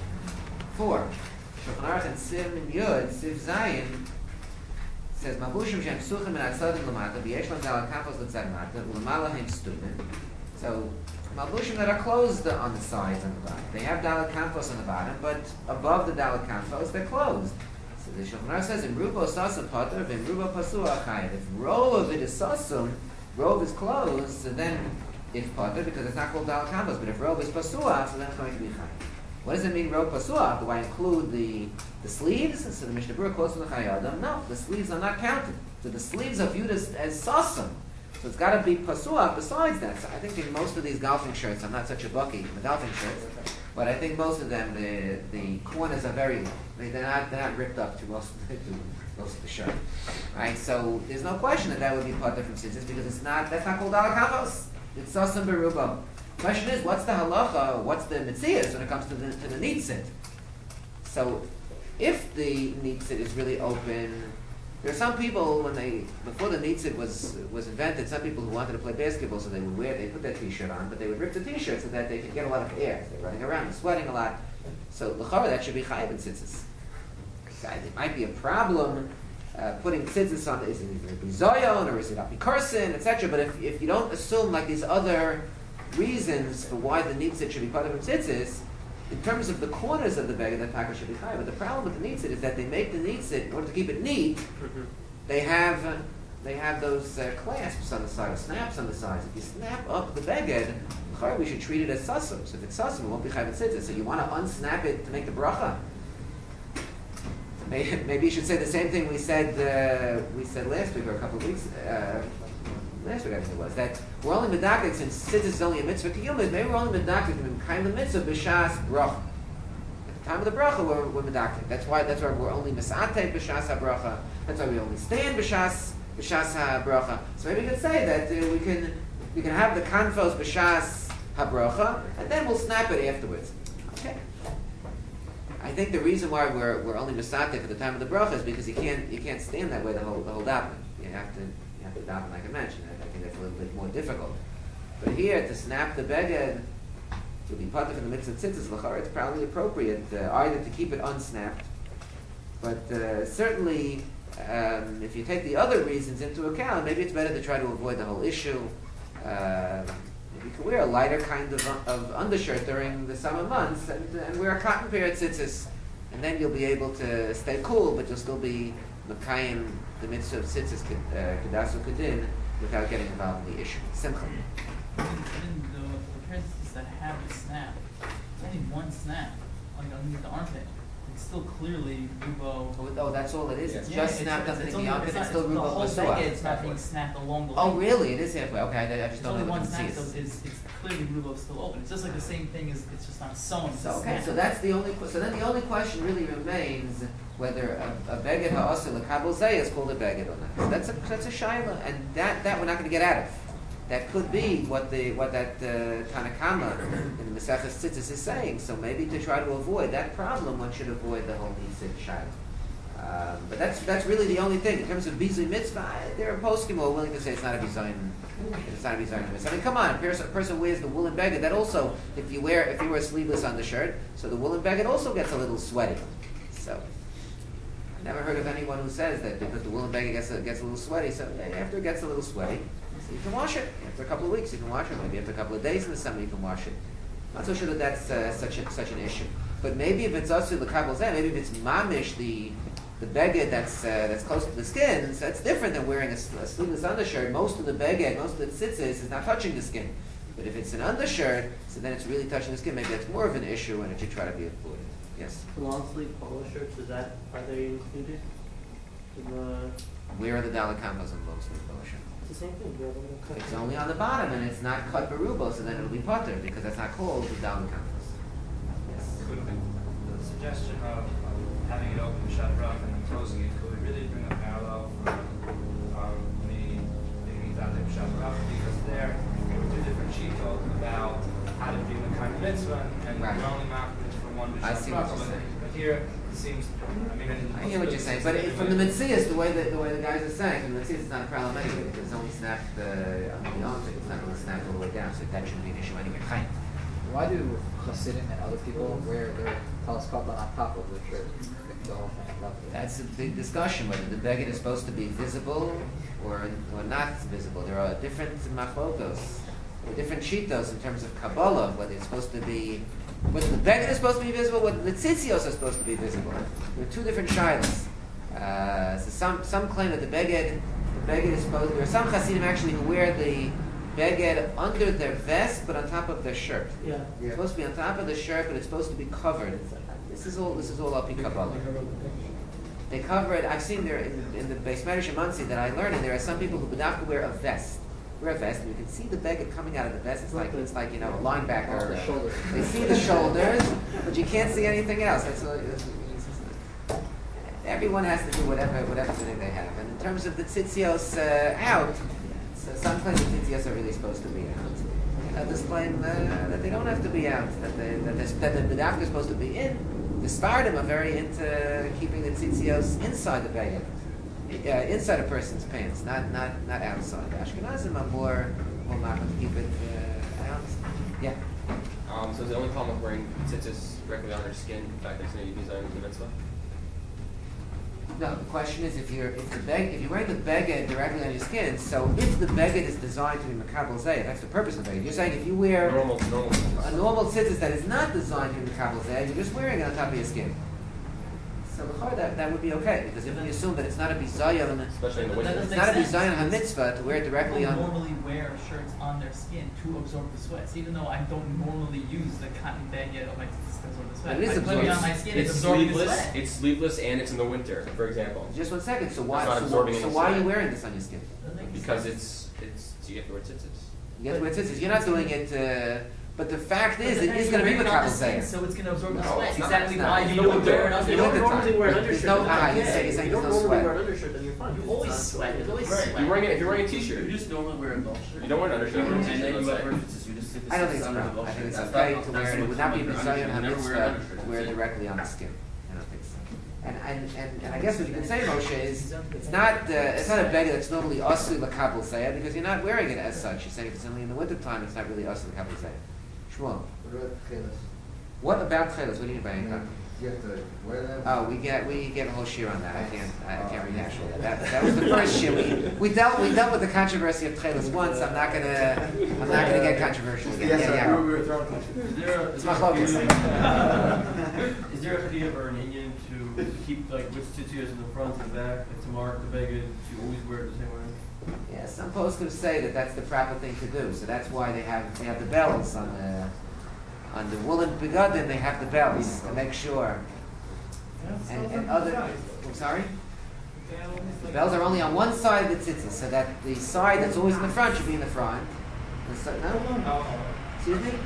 Speaker 1: 4. Shulchan Aruch and Siv Yud, Siv Zayin, says, Mabushim shem suchim min atzadim lamata, v'yesh lam dal kafos l'tzad mata, v'lamala hem stumin. So, Malbushim that are closed on the sides and the bottom. They have dalet kanfos on the bottom, but above the dalet kanfos, they're closed. So the Shulchan Aruch says, in rubo sasum pater, v'in rubo pasua chayiv. If row of it is sasum, row is closed, so then it's potter because it's not called dalet kanfos. But if row is pasua, so then it's going to be chayiv. What does it mean row pasua? Do I include the sleeves? So the Mishnah Berurah quotes from the Chayei Adam. No, the sleeves are not counted. So the sleeves are viewed as sasum. So it's got to be pasua besides that. So I think in most of these golfing shirts, I'm not such a bucky in the golfing shirts, but I think most of them, the corners are very low. They're not ripped up to most of the shirt. Right? So there's no question that would be potter from scissors because that's not called dalet kanfos. It's sasum berubo. Question is, what's the halacha? What's the mitzias when it comes to the nitzit? So, if the nitzit is really open, there are some people before the nitzit was invented, some people who wanted to play basketball, so they put their t-shirt on, but they would rip the t-shirt so that they could get a lot of air. They're running around and sweating a lot. So, l'chara, that should be chayiv in tzitzis. It might be a problem putting tzitzis on. Is it bizoyon or is it apikorsin, etc. But if you don't assume like these other reasons for why the nitzit should be part of tzitzis, in terms of the corners of the beged, that package should be high. But the problem with the nitzit is that they make the nitzit, in order to keep it neat, they have those clasps on the side, or snaps on the sides. If you snap up the beged, we should treat it as sasum. So if it's sasum, it won't be chayv tzitzis. So you want to unsnap it to make the bracha. Maybe you should say the same thing we said last week or a couple of weeks. Last week I think it was that we're only medaktik since tzitzis is only a mitzvah kiyumid. Maybe we're only medaktik in kind of mitzvah b'shas bracha. At the time of the bracha, we're medaktik. That's why we're only misatei b'shas habracha. That's why we only stand b'shas habracha. So maybe we could say that we can have the kanfos b'shas habracha, and then we'll snap it afterwards. Okay. I think the reason why we're only misatei for the time of the bracha is because you can't stand that way the whole davening. You have to daven like I mentioned. I think that's a little bit more difficult. But here, to snap the beged, to be part of the mitzvah tzitzis l'chara, it's probably appropriate either to keep it unsnapped, but certainly if you take the other reasons into account, maybe it's better to try to avoid the whole issue. You can wear a lighter kind of undershirt during the summer months and wear a cotton pair of tzitzis, and then you'll be able to stay cool, but you'll still be Mekayim, the mitzvah of tzitzis, kedasu kedin, without getting involved in the issue. Simcha.
Speaker 10: Even the parents that have the snap, it's only one snap, like underneath the armpit. It's still clearly rubo.
Speaker 1: Oh, that's all it is? It's just snapped underneath the armpit, it's still
Speaker 10: the
Speaker 1: rubo
Speaker 10: whole
Speaker 1: basua.
Speaker 10: Beged, it's not being snapped along the leg.
Speaker 1: Oh, really? It is halfway. Okay, I just
Speaker 10: It's
Speaker 1: don't
Speaker 10: only
Speaker 1: know
Speaker 10: one
Speaker 1: what
Speaker 10: snap,
Speaker 1: it
Speaker 10: so
Speaker 1: is.
Speaker 10: it's clearly rubo still open. It's just like the same thing as it's just not sewn. It's
Speaker 1: So,
Speaker 10: a
Speaker 1: okay,
Speaker 10: snap.
Speaker 1: so that's the only. So then the only question really remains whether a beged ha'asir l'kabel zeh is called a beged or not. So that's a shaila, and that we're not going to get out of. That could be what that Tanakama in the Maseches Tzitzis is saying. So maybe to try to avoid that problem, one should avoid the whole nisid shaila. But that's really the only thing in terms of bizui mitzvah. There are poskim who are willing to say it's not a bizayin. It's not a bizayin mitzvah. I mean, come on, a person wears the woolen beged. That also, if you wear a sleeveless undershirt, so the woolen beged also gets a little sweaty. So. Never heard of anyone who says that because the woolen beged gets a little sweaty. So after it gets a little sweaty, so you can wash it. After a couple of weeks, you can wash it. Maybe after a couple of days in the summer, you can wash it. I'm not so sure that that's such an issue. But maybe if it's also the kabel zeh, maybe if it's mamish the beged that's close to the skin, so it's different than wearing a sleeveless undershirt. Most of the beged, most of the tzitzis is not touching the skin. But if it's an undershirt, so then it's really touching the skin. Maybe that's more of an issue, and it should try to be avoided. Yes.
Speaker 3: Long sleeve polo shirts, are they included in the?
Speaker 1: Where are the daled kamas on long sleeve polo shirt?
Speaker 3: It's the same thing. They're a little cut.
Speaker 1: It's only on the bottom, and it's not cut barubo, so then it'll be potter because that's not called the daled kamas. Yes.
Speaker 6: Could the suggestion of having it open shut rough and then closing it, could we really bring a parallel for me being that shut rough? Because there were two different shittot about how to do the kind of mitzvah, and
Speaker 1: Right.
Speaker 6: we're only marking for one
Speaker 1: I see what
Speaker 6: b'shat
Speaker 1: you're
Speaker 6: rough.
Speaker 1: saying.
Speaker 6: But here it seems,
Speaker 1: I hear what you're saying, but from the Metzias, the way the guys are saying, from the Metzias, it's not a problem anyway, because it's only snapped on the armpit, it's not really snapped all the way down, so that shouldn't be an issue anyway. Fine.
Speaker 5: Why do Hasidim and other people wear their talis katan on top of their shirt? The whole thing above it.
Speaker 1: That's a big discussion, whether the beged is supposed to be visible or not visible. There are different machlotos, different shitos in terms of Kabbalah, whether it's supposed to be, whether the beged is supposed to be visible, whether the tzitzios are supposed to be visible. There are two different shilas. So some claim that the beged is supposed. There are some Hasidim actually who wear the beged under their vest, but on top of their shirt.
Speaker 3: Yeah.
Speaker 1: It's supposed to be on top of the shirt, but it's supposed to be covered. This is all up in Kabbalah. They cover it. I've seen there in the Beis Medrash Shamansi that I learned, and there are some people who would wear a vest. Wear a vest, and you can see the beged coming out of the vest. It's like a linebacker.
Speaker 5: The shoulders.
Speaker 1: They see the shoulders, but you can't see anything else. Everyone has to do whatever fitting they have. And in terms of the tzitzios out, so some claim the tzitzios are really supposed to be out. Others claim that they don't have to be out. That the bedavka is supposed to be in. The Sfardim are very into keeping the tzitzios inside the beged, inside a person's pants, not outside. The Ashkenazim are more not to keep it out. Yeah.
Speaker 11: So is the only problem with wearing tzitzis directly on their skin, the fact that it's maybe designed as a mitzvah?
Speaker 1: No, the question is if you're wearing the beged directly on your skin. So if the beged is designed to be makabel zeh, that's the purpose of the beged. You're saying if you wear
Speaker 11: normal
Speaker 1: a normal tzitzis that is not designed to be makabel zeh, you're just wearing it on top of your skin. So that would be okay because if we assume that it's not a bizayon,
Speaker 11: especially in the winter,
Speaker 1: it's not a bizayon hamitzvah to wear it directly on.
Speaker 10: People normally wear shirts on their skin to absorb the sweats, even though I don't normally use the cotton bagette of my tzitzis to absorb the sweat.
Speaker 1: It is
Speaker 10: If I put it on my skin, it's
Speaker 11: it's
Speaker 10: absorbing the
Speaker 11: sleeveless.
Speaker 10: sweat.
Speaker 11: It's sleeveless and it's in the winter, for example.
Speaker 1: Just 1 second. So
Speaker 11: It's
Speaker 1: why?
Speaker 11: not absorbing any
Speaker 1: Why are you
Speaker 11: sweat.
Speaker 1: wearing this on your skin?
Speaker 11: Because it's you have to wear tzitzis.
Speaker 1: You have to wear tzitzis. You're not doing it. But the fact is,
Speaker 10: But
Speaker 1: it
Speaker 10: then
Speaker 1: is
Speaker 10: you
Speaker 1: going to be
Speaker 10: bring it on
Speaker 1: makabel
Speaker 10: the skin,
Speaker 1: zeh.
Speaker 10: so it's going to absorb the
Speaker 11: No,
Speaker 10: sweat.
Speaker 11: it's not.
Speaker 10: Exactly
Speaker 11: It's not.
Speaker 10: why
Speaker 11: It's
Speaker 10: you
Speaker 11: no
Speaker 10: don't wear
Speaker 11: winter.
Speaker 10: it on
Speaker 3: You
Speaker 10: the
Speaker 3: don't
Speaker 1: winter
Speaker 3: normally
Speaker 1: time.
Speaker 3: wear an
Speaker 1: There's
Speaker 3: undershirt.
Speaker 1: no-
Speaker 3: You're
Speaker 1: you're
Speaker 3: saying
Speaker 1: saying
Speaker 3: you
Speaker 1: there's
Speaker 3: don't
Speaker 1: no
Speaker 3: normally
Speaker 1: sweat.
Speaker 3: wear an undershirt, then you're fine.
Speaker 10: You always sweat. There's always sweat.
Speaker 11: If you're wearing a t-shirt,
Speaker 12: You just normally wear a golf shirt.
Speaker 11: you don't wear an undershirt. You wear a
Speaker 12: And then
Speaker 11: t-shirt.
Speaker 12: you
Speaker 11: let's
Speaker 12: wear
Speaker 11: say.
Speaker 12: tzitzis. You just stick the
Speaker 1: I don't think
Speaker 12: tzitzis
Speaker 1: it's a
Speaker 12: under the
Speaker 1: problem.
Speaker 12: golf
Speaker 1: I think
Speaker 12: shirt.
Speaker 1: it's
Speaker 12: That's
Speaker 1: okay
Speaker 12: not-
Speaker 1: to
Speaker 12: that's
Speaker 1: wear it. It would not be a
Speaker 12: what's
Speaker 1: bizayon
Speaker 12: under your undershirt. You never wear an
Speaker 1: hamitzvah
Speaker 12: undershirt.
Speaker 1: to wear it directly on the skin. I don't think so. And I guess what you can say, Moshe, is it's not a beged that's normally asli l'kabel zeh because you're not wearing it as such. You're saying if it's only in the wintertime, it's not really asli l'kabel zeh. Shmuel. What about tchelas? What do you mean by income?
Speaker 13: You have to wear them.
Speaker 1: Oh, we get a whole shir on that. I can't rehash all that. That was the first shir. We dealt with the controversy of tchelas once. I'm not gonna get controversial again.
Speaker 13: Yes,
Speaker 1: Yeah.
Speaker 12: Is there a
Speaker 1: It's machlokas.
Speaker 12: Is there a chiyuv or an Indian to keep like which tzitzis in the front and the back, like to mark the beged, you always wear it the same way?
Speaker 1: Yeah, some poskim say that that's the proper thing to do. So that's why they have the bells on the woolen begadim. They have the bells to make sure. And other, I'm sorry. The bells are only on one side of the tzitzis, so that the side that's always in the front should be in the front. No? Excuse me?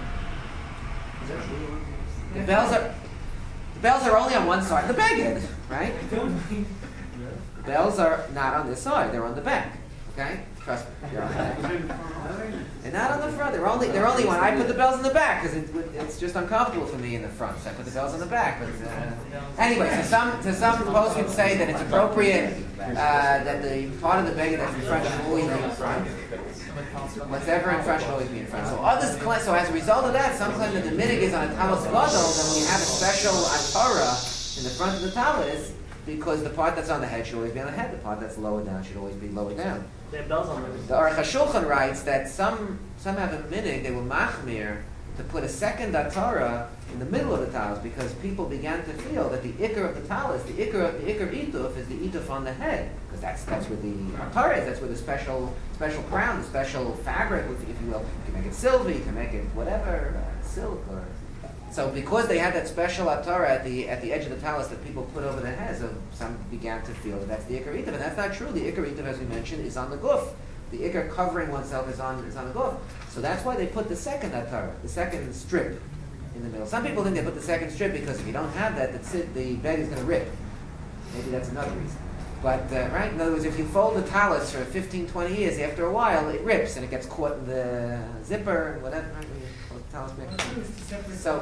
Speaker 1: The bells are only on one side of the beged, right? The bells are not on this side; they're on the back. Okay, trust me. They're on the back. And not on the front. They're only when I put the bells in the back because it's just uncomfortable for me in the front. So I put the bells on the back. But anyway, so some posts would say that it's appropriate that the part of the beged that's in front should always be in front. Whatever in front should always be in front. So others claim. So as a result of that, some claim that the minig is on a talis gadol. Then we have a special atara in the front of the talis because the part that's on the head should always be on the head. The part that's lower down should always be lower down.
Speaker 3: They have bells on them.
Speaker 1: The Aruch HaShulchan writes that some have a minig, they were machmir to put a second atara in the middle of the talis because people began to feel that the ikar of the talis, the ikar of ituf is the ituf on the head because that's where the atara is. That's where the special crown, the special fabric, if you will. You can make it silver, you can make it whatever, silk or. So because they had that special atara at the edge of the talis that people put over their heads, some began to feel that that's the ikar ituf, and that's not true. The ikar ituf, as we mentioned, is on the guf. The ikar covering oneself is on the guf. So that's why they put the second atara, the second strip, in the middle. Some people think they put the second strip because if you don't have that, the bed is going to rip. Maybe that's another reason. But right, in other words, if you fold the talis for 15, 20 years, after a while it rips and it gets caught in the zipper and whatever. Right? Talis mix. So,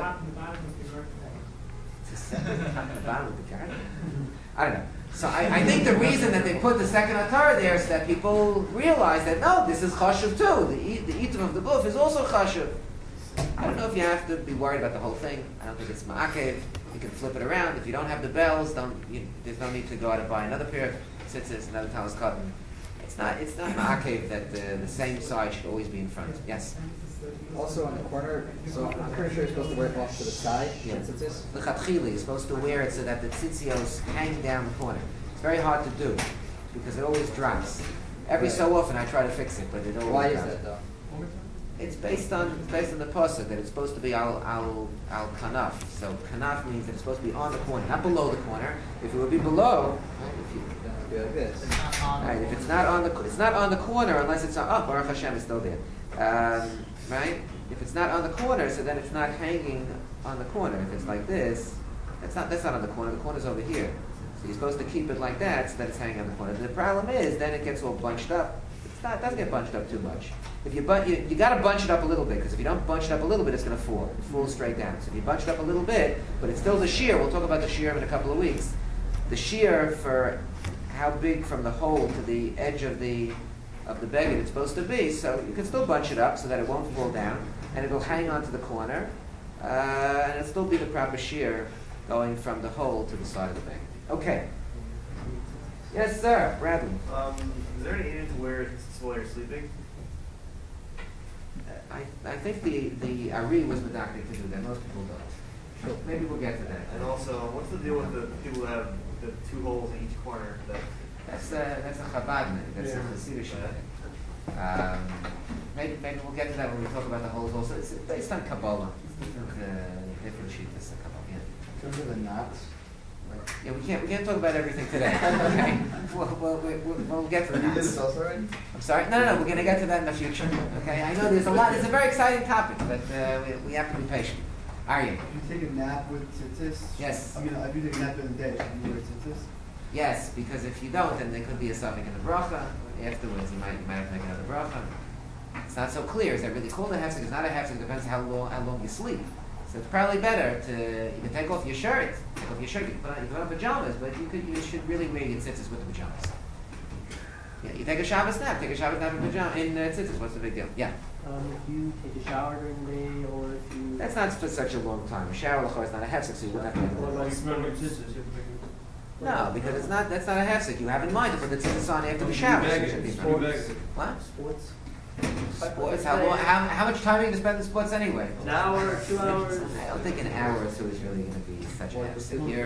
Speaker 1: to separate the top and the bottom of the garden? I don't know. So I think the reason that they put the second attar there is that people realize that no, this is chashuv too. The item of the guf is also chashuv. I don't know if you have to be worried about the whole thing. I don't think it's ma'akev. You can flip it around. If you don't have the bells, there's no need to go out and buy another pair of tzitzis, another talis cotton. It's not ma'akev that the same side should always be in front. Yes.
Speaker 5: Also on the corner, so I'm pretty sure you're supposed to wear it off to the side.
Speaker 1: Yeah.
Speaker 5: Tzitzis.
Speaker 1: The chatchili is supposed to wear it so that the tzitzios hang down the corner. It's very hard to do because it always drops. Every so often I try to fix it, but it always
Speaker 5: Why
Speaker 1: drops.
Speaker 5: is that though?
Speaker 1: It's based on the pasuk that it's supposed to be al kanaf. So kanaf means that it's supposed to be on the corner, not below the corner. If it would be below, if you
Speaker 5: Be like this.
Speaker 1: right, if it's not on the corner unless it's on. Oh, Baruch Hashem is still there. Right? If it's not on the corner, so then it's not hanging on the corner. If it's like this, that's not on the corner. The corner's over here. So you're supposed to keep it like that so that it's hanging on the corner. The problem is then it gets all bunched up. It doesn't get bunched up too much. If you got to bunch it up a little bit because if you don't bunch it up a little bit, it's going to fall. It falls straight down. So if you bunch it up a little bit, but it's still the shear. We'll talk about the shear in a couple of weeks. The shear for how big from the hole to the edge of the beged it's supposed to be, so you can still bunch it up so that it won't fall down, and it'll hang onto the corner, and it'll still be the proper shear going from the hole to the side of the beged. Okay. Yes, sir. Bradley.
Speaker 7: Is there any need to wear it while you're sleeping?
Speaker 1: I think the Ari was medactic to do that. Most people don't. So maybe we'll get to that.
Speaker 7: And also, what's the deal with the people who have the two holes in each corner?
Speaker 1: That's a Chabadnik. That's a Hasidic thing. Maybe we'll get to that when we talk about the holes. Also, it's based on Kabbalah. Different sheets of Kabbalah. Yeah.
Speaker 9: In terms of the knots.
Speaker 1: Yeah, we can't talk about everything today. Okay, we'll get to the knots. I'm sorry. No. We're going to get to that in the future. Okay, I know there's a lot. It's a very exciting topic, but we have to be patient. Arya.
Speaker 9: If you take a nap with tzitzis?
Speaker 1: Yes.
Speaker 9: I mean, if you take a nap during the day, should you wear tzitzis?
Speaker 1: Yes, because if you don't, then there could be a suffix in the bracha. Afterwards, you might have to make another bracha. It's not so clear. Is that really called a hefsek? It's not a hefsek. It depends how long you sleep. So it's probably better you can take off your shirt. You can put on pajamas, but you should really wear your tzitzis with the pajamas. Yeah, you take a Shabbos nap. Take a Shabbos nap in tzitzis. What's the big deal? Yeah.
Speaker 3: If you take a shower during the day, or if you...
Speaker 1: That's not for such a long time. A shower is not a hefsek, so you wouldn't have to make it. No, because that's not a hefsek. You have in mind to put the tzitzis on after the shower. What?
Speaker 3: Sports.
Speaker 1: Sports? How much time are you going to spend in sports anyway?
Speaker 3: An hour, 2 hours?
Speaker 1: I don't think an hour or two is really going to be such a hefsek.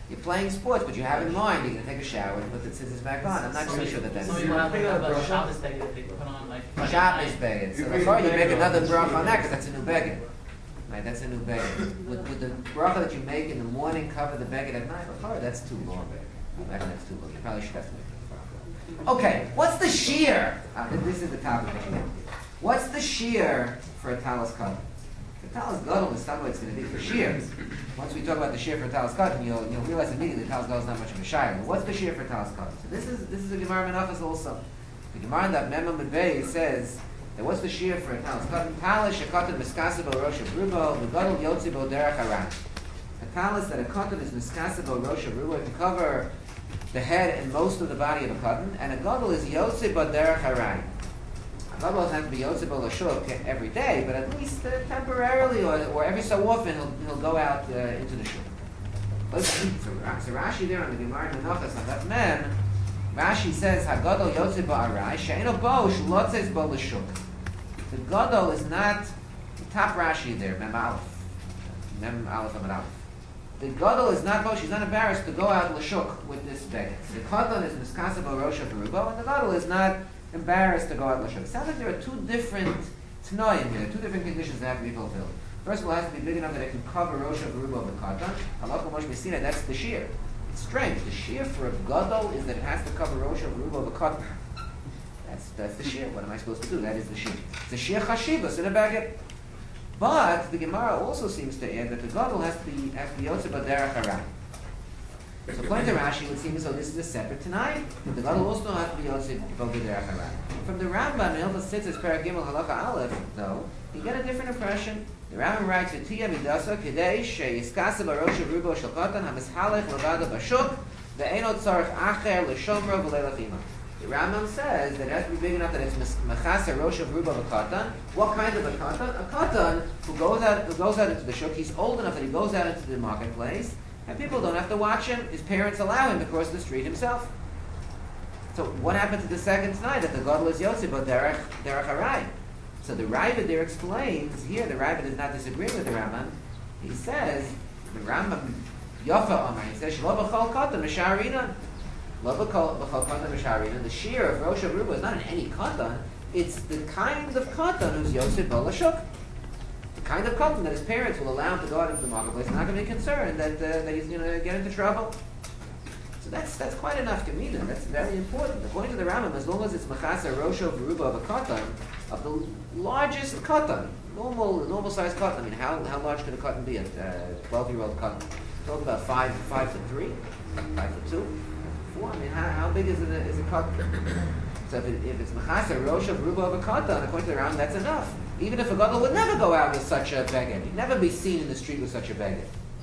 Speaker 1: You're playing sports, but you have in mind you're going to take a shower and put the tzitzis back on. I'm not so sure that that's
Speaker 10: So you have a Shabbos beged that they put on like
Speaker 1: Shabbos beged. So before you make another bracha on that, because that's a new beged. Right, that's a new beged. Would the bracha that you make in the morning cover the beged at night? Before, that's too long. I reckon that's too long. You probably should have to make it. Okay, what's the shear? This is the topic. What's the shear for a talis cotton? The talis gadol is some way it's going to be for shear. Once we talk about the shear for talis cotton, you'll realize immediately talis gadol is not much of a shire. What's the shear for talis cotton? So this is a Gemara Menachos also. The Gemara in that Memam Medbei says that what's the shear for a talis cotton? Talis shekatan miskasebo rosh of rubo v'gadol yotzi bo derech haran. A talis that a cotton is miskasebo rosh of rubo can cover the head and most of the body of a cotton, and a gadol is yotzi bo derech haran. A gadol doesn't have to be yotzi bo l'shuk every day, but at least temporarily or every so often he'll go out into the shuk. So Rashi there on the Gemara Menachos on that mem, Rashi says Hagadol yotze ba'arai she'eno bo shlotzes bo l'shuk. The gadol is not the top Rashi there, mem aleph amud aleph. The gadol is not bo; she's not embarrassed to go out l'shuk with this beged. The cotton is miskasebo rosh of rubo, and the gadol is not embarrassed to go out l'shuk. It sounds like there are two different tnoim here, two different conditions that have to be fulfilled. First of all, it has to be big enough that it can cover rosh of rubo of the cotton. Halakha Moshe Messina, that's the shear. It's strange. The shear for a gadol is that it has to cover rosh of rubo of the cotton. That's the shear. What am I supposed to do? That is the shear. It's a shear chashivas in a baguette. But the Gemara also seems to add that the gadol has to be yotze b'derech haran. So according to Rashi, it would seem as though this is a separate tonight. But the gadol also has to be yotze b'derech haran. From the Rambam in Hilchos Tzitzis Perek Gimel Halacha Aleph, though, you get a different impression. The Rambam writes, "V'tiya midasa kedei sheyiskasa barosh of rubo shel katan hamishalech levada bashuk ve'eno tzarich acher l'shomro v'leilachima." The Rambam says that it has to be big enough that it's mechasa rosh of rubo v'katan. What kind of a katan? A katan who goes out into the shuk. He's old enough that he goes out into the marketplace, and people don't have to watch him. His parents allow him to cross the street himself. So what happened to the second night that the gadol is yotze but derech harai? So the Ravid there explains, here the Ravid is not disagreeing with the Rambam. He says, the Rambam, Yafa Amar, he says, Shlo b'chol katan m'sharina. Lo b'chol katan m'sharina. The shear of Rosh Rubo is not in any katan, it's the kind of katan who's Yosef bo l'shuk. The kind of katan that his parents will allow him to go out into the marketplace, not going to be concerned that he's going to get into trouble. So that's quite enough Gemina. That's very important. According to the Rambam, as long as it's mechasa rosh of ruba of a katan, of the largest katan, normal size katan. I mean, how large could a katan be? A 12-year-old katan. Talk about 5 foot 3, 5 foot 2, 4. I mean, how big is a katan? So if it's mechasa rosh of ruba of a katan, according to the Rambam, that's enough. Even if a gadol would never go out with such a beged, he'd never be seen in the street with such a beged.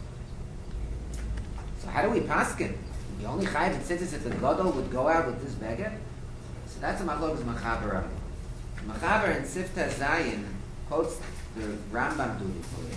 Speaker 1: So how do we paskin? The only chayav that says if the gadol would go out with this beged, so that's a machlokes Machaber. Machaber in Sifta Zayin quotes the Rambam duty.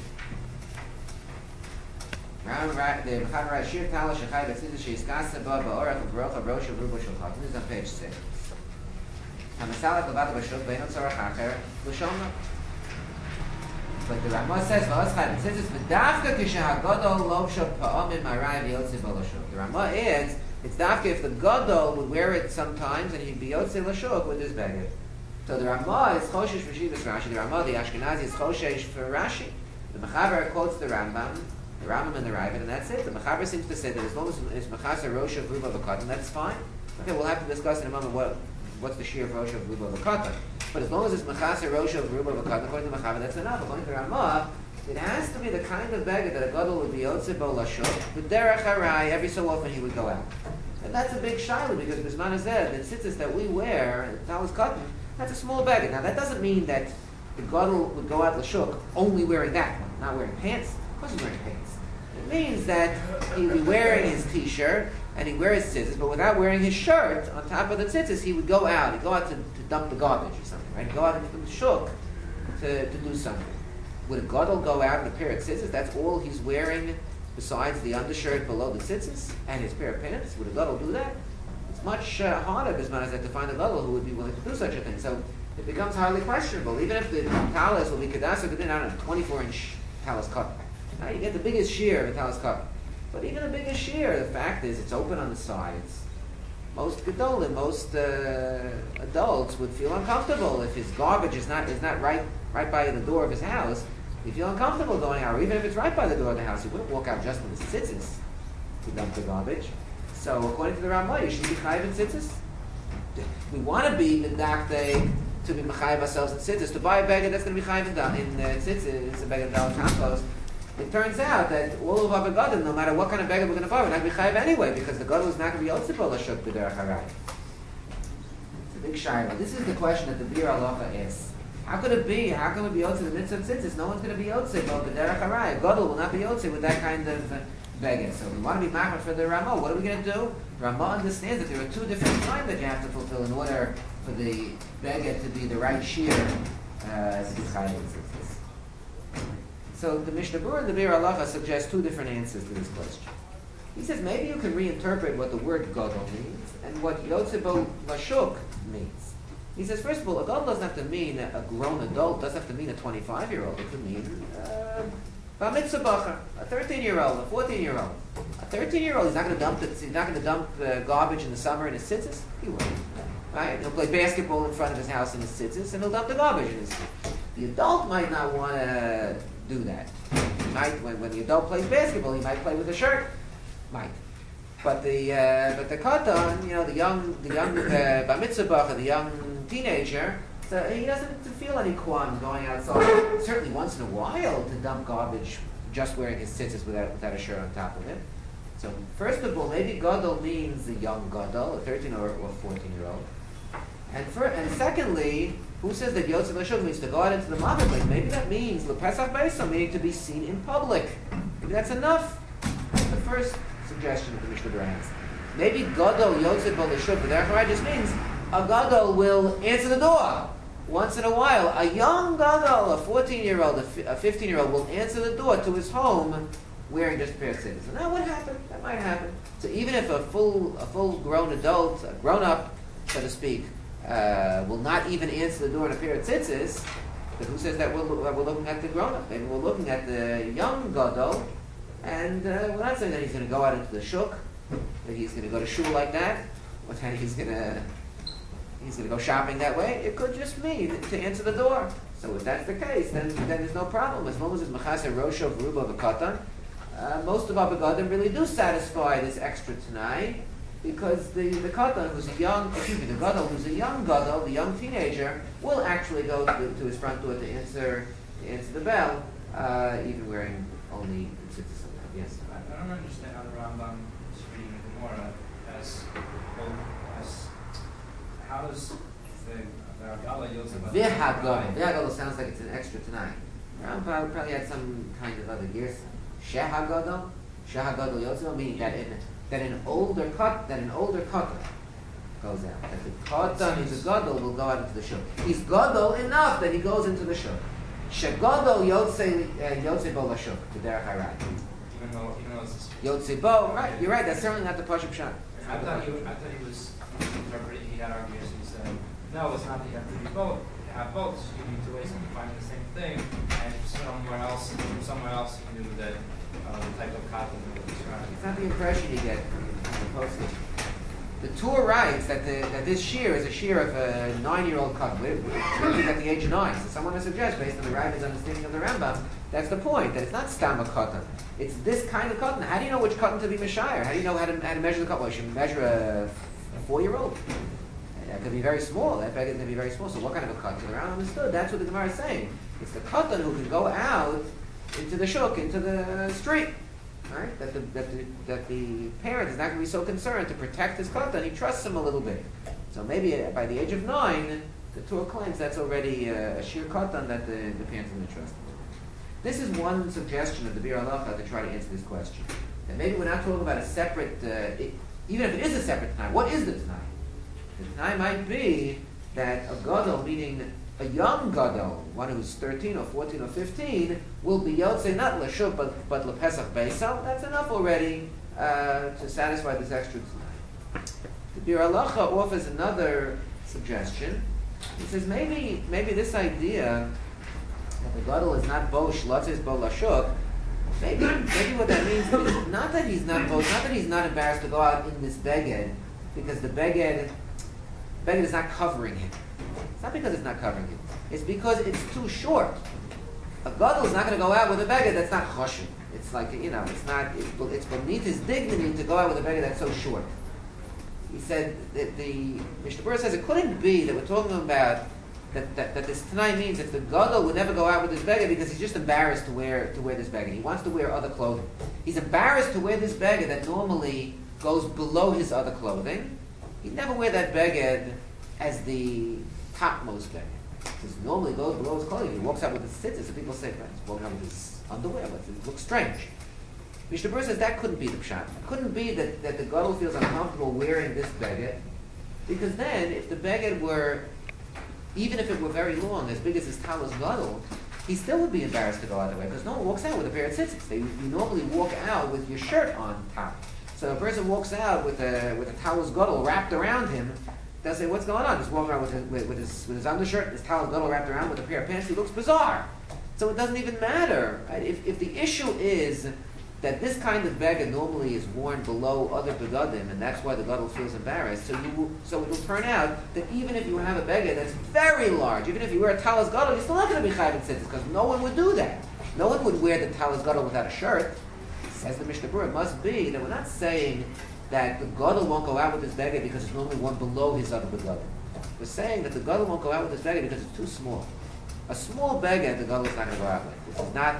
Speaker 1: The Machaber writes, "Shir tala shechayav that says sheyiskasa ba ba'orach u'barocha rosh rubo shulchat." This is on page 6. Hamasalach levata b'shuk beino tzorach acher l'shomra. But the Ramah says, "V'oschad says it's v'dafka kishahagadol lobsha pa'amim marai v'yotze b'lashuk." The Ramah adds, it's dafka if the gadol would wear it sometimes and he'd be yotze l'shuk with his beged. So the Ramah is choshesh for Shivas Rashi. The Ramah, the Ashkenazi, is choshesh for Rashi. The Mechaber quotes the Rambam and the Ravid, and that's it. The Mechaber seems to say that as long as it's mechasa rosh of ruba v'katan, that's fine. Okay, we'll have to discuss in a moment what's the shear of rosh of ruba v'katan. But as long as it's mechasa rosh of ruba v'katan, according to the Mechaber, that's enough. According to the Ramah, it has to be the kind of beged that a gadol would be yotze bo lashuk, with derech harai, every so often he would go out. And that's a big shaila because Bisman Hazeh, the tzitzis that we wear, talis cotton, that's a small beged. Now that doesn't mean that the gadol would go out l'shuk only wearing that one, not wearing pants. Of course he's wearing pants. It means that he'd be wearing his t-shirt and he'd wear his tzitzis, but without wearing his shirt on top of the tzitzis, he would go out. He'd go out to dump the garbage or something, right? Go out into the shuk to do something. Would a gadol go out in a pair of tzitzis? That's all he's wearing besides the undershirt below the tzitzis and his pair of pants? Would a gadol do that? It's much harder, Bisman Hazeh, to find a gadol who would be willing to do such a thing. So it becomes highly questionable. Even if the talis will be kedas or kedin, I don't know, 24-inch talis cut. Now you get the biggest shear of a talis cut. But even a bigger shear, the fact is it's open on the sides. Most gedolim, most adults would feel uncomfortable if his garbage is not right by the door of his house. He'd feel uncomfortable going out, or even if it's right by the door of the house, he wouldn't walk out just with his tzitzis to dump the garbage. So according to the Ramah, you should be chayiv in tzitzis. We want to be medakdei to be mechayiv ourselves in tzitzis. To buy a beged that's going to be chayiv in tzitzis, it's a beged dal tampos. It turns out that all of our begadim, no matter what kind of beged we're going to buy, we're not going to be chayiv anyway, because the gadol is not going to be yotzibol l'shuk b'derech harai. It's a big shayla. This is the question that the Bir Halacha asks. How could it be? How can we be yotze the mitzvah of tzitzis? No one's going to be yotze, but b'derech harai. Gadol will not be yotze with that kind of beged. So we want to be machmir for the Ramah. What are we going to do? Ramah understands that there are two different times that you have to fulfill in order for the beged to be the right shear to be chayiv in tzitzis. So the Mishnah Berurah and the Bir Halacha suggest two different answers to this question. He says maybe you can reinterpret what the word gadol means and what yotzebo lashuk means. He says, first of all, a gadol doesn't have to mean a grown adult, doesn't have to mean a 25-year-old. It could mean bar mitzvah bacher, a 13-year-old, a 14-year-old. A 13-year-old, he's not going to dump garbage in the summer in his tzitzis. He won't. Right? He'll play basketball in front of his house in his tzitzis, and he'll dump the garbage in his tzitzis. The adult might not want to do that. He might, when the adult plays basketball, he might play with a shirt. Might. But the katan, the young bar mitzvah bacher, the young teenager, so he doesn't feel any qualms going outside. Certainly once in a while to dump garbage just wearing his tzitzis without a shirt on top of it. So first of all, maybe gadol means the young gadol, a 13 or 14-year-old. And secondly, who says that yotze l'shuk means to go out into the marketplace? Maybe that means l'pesach beisam, meaning to be seen in public. Maybe that's enough. That's the first suggestion of the Mishnah Berurah has. Maybe gadol yotze l'shuk, but therefore just means a gadol will answer the door once in a while. A young gadol, a 14-year-old, a 15-year-old will answer the door to his home wearing just a pair of tzitzis. And that would happen. That might happen. So even if a full-grown adult, a grown-up, so to speak, will not even answer the door in a pair of tzitzis, but who says that we're looking at the grown-up? Maybe we're looking at the young gadol, and we're not saying that he's going to go out into the shuk, that he's going to go to shul like that, or that he's going to go shopping that way. It could just mean to answer the door. So if that's the case, then there's no problem. As long as it's machaseh rosho v'ruba v'katan, most of our begadim really do satisfy this extra tanai, because the katan the gadol who's a young gadol, the young teenager, will actually go to his front door to answer the bell, even wearing only tzitzis. Yes.
Speaker 6: I don't understand how the Rambam is reading the Gemara as how does the Haggadah Yosef?
Speaker 1: The Haggadah sounds like it's an extra tonight. Rambam probably had some kind of other gears. Shehaggadah Yosef, meaning that an older katan goes out. That the katan is a gadol will go out into the shuk. He's gadol enough that he goes into the shuk. Shegadol yotze bo lashuk to derech harai.
Speaker 6: Even though it's
Speaker 1: Yotze bo, right? You're right. That's certainly not the pashut pshat.
Speaker 6: I thought he was interpreting. He had arguments. He said, no, it's not that you have to be both. You have both. So you need two ways of finding the same thing, and from somewhere else, you knew that the type of cotton was described.
Speaker 1: It's not the impression you get from the posting. The Torah writes that this shear is a shear of a 9-year-old cotton. He's at the age of 9. So someone would suggest, based on the Rabbi's understanding of the Rambam, that's the point, that it's not stam a cotton. It's this kind of cotton. How do you know which cotton to be mashayir? How do you know how to measure the cotton? Well, you should measure a 4-year-old. That could be very small. That beggar can be very small. So what kind of a cotton? So the Rambam understood. That's what the Gemara is saying. It's the cotton who can go out into the shuk, into the street. Right? That the parent is not going to be so concerned to protect his katan. He trusts him a little bit. So maybe by the age of 9, the Torah claims that's already a sheer katan that the parents are going to trust him. This is one suggestion of the Bir Halacha to try to answer this question. That maybe we're not talking about a separate, even if it is a separate Tanai, what is the Tanai? The Tanai might be that a gadol, meaning a young gadol, one who's 13 or 14 or 15, will be yotze not l'shuk but l'pesach beisal. That's enough already to satisfy this extra tzniut. The Bir Halacha offers another suggestion. He says maybe this idea that the gadol is not bo shlotzes bo l'shuk Maybe what that means is not that he's not embarrassed to go out in this beged, because the beged is not covering him. It's not because it's not covering him. It's because it's too short. A gadol is not going to go out with a beged that's not choshev. It's like, it's beneath his dignity to go out with a beged that's so short. He said that the Mishnah Berurah says it couldn't be that we're talking about that this tonight means if the gadol would never go out with this beged because he's just embarrassed to wear this beged. He wants to wear other clothing. He's embarrassed to wear this beged that normally goes below his other clothing. He'd never wear that beged as the topmost beged. Because normally it goes below his clothing. He walks out with his tzitzis, so people say, he's walking out with his underwear, but it looks strange. Mishnah Berurah says that couldn't be the pshat. It couldn't be that the gadol feels uncomfortable wearing this beged, because then if the beged were, even if it were very long, as big as his talis gadol, he still would be embarrassed to go out the way, because no one walks out with a pair of tzitzis. You normally walk out with your shirt on top. So a person walks out with a talis gadol wrapped around him, they'll say, what's going on? He's walking around with his undershirt, his talis gadol wrapped around with a pair of pants. He looks bizarre. So it doesn't even matter. Right? If the issue is that this kind of beged normally is worn below other begadim, and that's why the gadol feels embarrassed. So it will turn out that even if you have a beged that's very large, even if you wear a talis gadol, you're still not going to be chayv in tzitzis, because no one would do that. No one would wear the talis gadol without a shirt. Says the Mishnah Berurah, it must be that we're not saying that the gadol won't go out with his beged because it's normally one below his other begadim. We're saying that the gadol won't go out with his beged because it's too small. A small beged, the gadol is not going to go out with. This is not.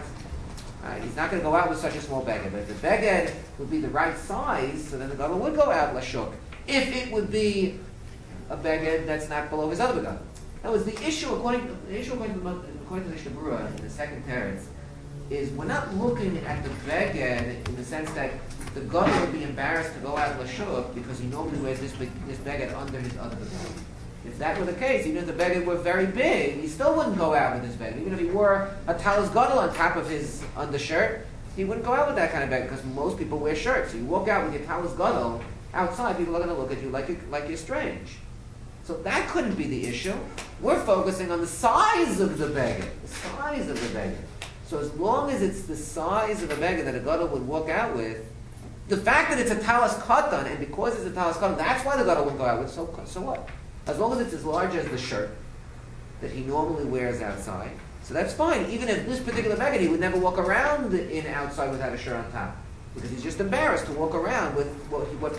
Speaker 1: He's not going to go out with such a small beged. But if the beged would be the right size, so then the gadol would go out lashuk. If it would be a beged that's not below his other begadim. That was the issue according to the Mishnah Berurah in the second teretz, is we're not looking at the beged in the sense that the gadol would be embarrassed to go out lashuk because he normally wears this beged under his other begadim. If that were the case, even if the beged were very big, he still wouldn't go out with his beged. Even if he wore a talis gadol on top of his undershirt, he wouldn't go out with that kind of beged because most people wear shirts. So you walk out with your talis gadol outside, people are going to look at you like you're strange. So that couldn't be the issue. We're focusing on the size of the beged. The size of the beged. So as long as it's the size of the beged that a gadol would walk out with, the fact that it's a talis katan, and because it's a talis katan, that's why the gadol wouldn't go out with, so what? As long as it's as large as the shirt that he normally wears outside, so that's fine. Even if this particular beged, he would never walk around in outside without a shirt on top, because he's just embarrassed to walk around with what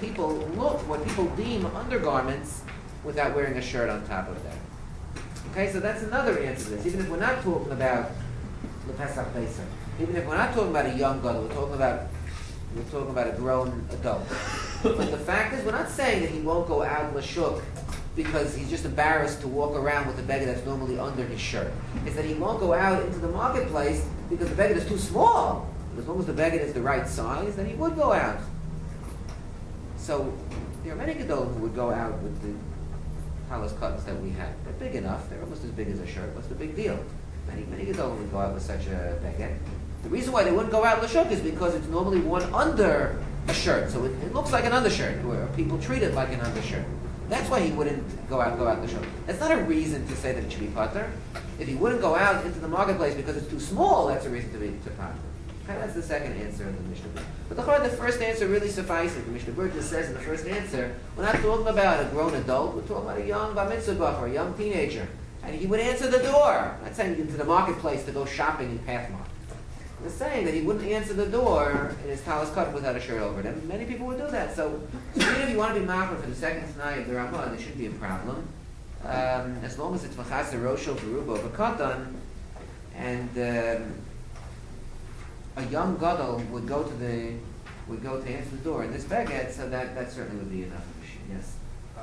Speaker 1: people deem undergarments without wearing a shirt on top of that. Okay, so that's another answer to this. Even if we're not talking about the Pesach Pesach, even if we're not talking about a young gadol, we're talking about a grown adult. But the fact is, we're not saying that he won't go out lashuk because he's just embarrassed to walk around with a beged that's normally under his shirt. It's that he won't go out into the marketplace because the beged is too small. As long as the beged is the right size, then he would go out. So there are many gedolim who would go out with the talis cuttings that we have. They're big enough. They're almost as big as a shirt. What's the big deal? Many gedolim would go out with such a beged. The reason why they wouldn't go out l'shuk is because it's normally worn under a shirt, so it looks like an undershirt, or people treat it like an undershirt. That's why he wouldn't go out l'shuk. That's not a reason to say that it should be pater. If he wouldn't go out into the marketplace because it's too small, that's a reason to pater. Okay, that's the second answer of the Mishnah Berurah. But the first answer really suffices. The Mishnah Berurah just says in the first answer, we're not talking about a grown adult, we're talking about a young bar mitzvah or a young teenager. And he would answer the door. I'm not saying into the marketplace to go shopping in Pathmark. We're saying that he wouldn't answer the door in his talis cut without a shirt over it. And many people would do that. So even if you want to be machmir for the second tonight of the Ramah, there shouldn't be a problem. As long as it's machaser rosho berubo v'katan, and a young gadol would go to answer the door in this beged, so that certainly would be enough. Yes.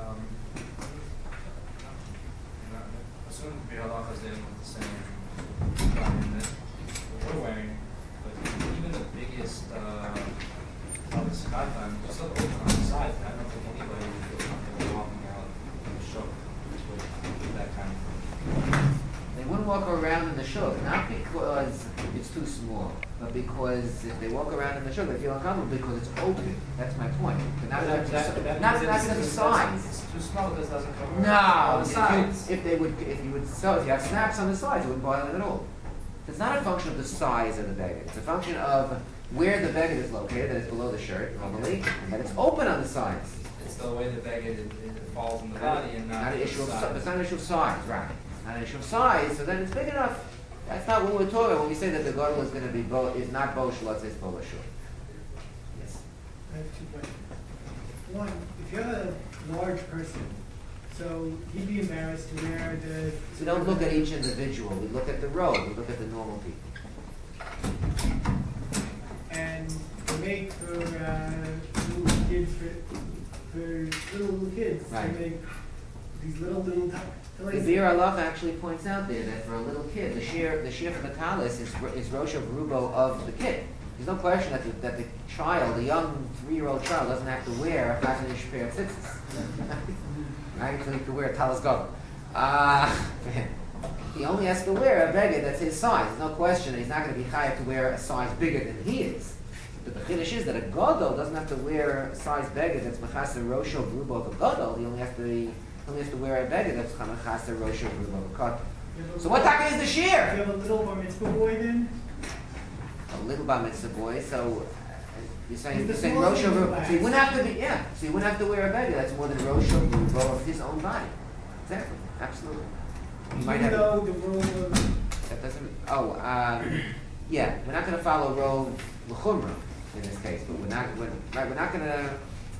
Speaker 6: Assuming the halacha is dealing with the same garment that we're wearing, but even the biggest talis katan is still open on the side. I don't think anybody would feel comfortable walking out in the shuk with that kind of thing.
Speaker 1: They wouldn't walk around in the shuk, not because it's too small, but because if they walk around in the shuk, they feel uncomfortable because it's open. That's my point. But not because of the size.
Speaker 6: It's too small because it doesn't cover
Speaker 1: No,
Speaker 6: all the sides.
Speaker 1: If you have snaps on the sides, it wouldn't bother them at all. It's not a function of the size of the beged. It's a function of where the beged is located, that is below the shirt normally, and that it's open on the sides.
Speaker 6: It's the way the beged it falls in the body and not
Speaker 1: Not an issue of
Speaker 6: the
Speaker 1: size.
Speaker 6: size.
Speaker 1: It's not an issue of size, right? It's not an issue of size. So then it's big enough. That's not what we're talking about when we say that the gadol is going to be is not bo shalot, it's bo bashul. Yes.
Speaker 2: I have 2 questions. One, if you have a large person, so he'd be embarrassed to wear the...
Speaker 1: So we don't look at each individual. We look at the road. We look at the normal people.
Speaker 2: And they make for little kids, for little kids,
Speaker 1: Right.
Speaker 2: they make these little
Speaker 1: The Bir Allah actually points out there that for a little kid, the shear for the talis is Rosh of Rubo of the kid. There's no question that the child, the young 3-year-old child, doesn't have to wear a fashionish pair of tzitzis. Right? So he can wear a talis goggle. He only has to wear a beged that's his size. There's no question that he's not going to be chayav to wear a size bigger than he is. But the chiddush is that a gadol doesn't have to wear a size beged that's mechaser Rosh of Rubo of a gadol. He only has to wear a beged that's mechaser Rosh of Rubo of a gadol. So what type is the shear?
Speaker 2: Do you have a little bar mitzvah boy then?
Speaker 1: A little bar mitzvah boy, so you're saying
Speaker 2: He's the
Speaker 1: Rosh
Speaker 2: smallest
Speaker 1: Rubo.
Speaker 2: of the
Speaker 1: So you wouldn't have to be so you wouldn't have to wear a beged that's more than Rosh Rubo of his own body. Exactly, absolutely. You might
Speaker 2: Even
Speaker 1: have
Speaker 2: though the rule of...
Speaker 1: that doesn't. Yeah, we're not going to follow rov l'chumra in this case, but we're not going to.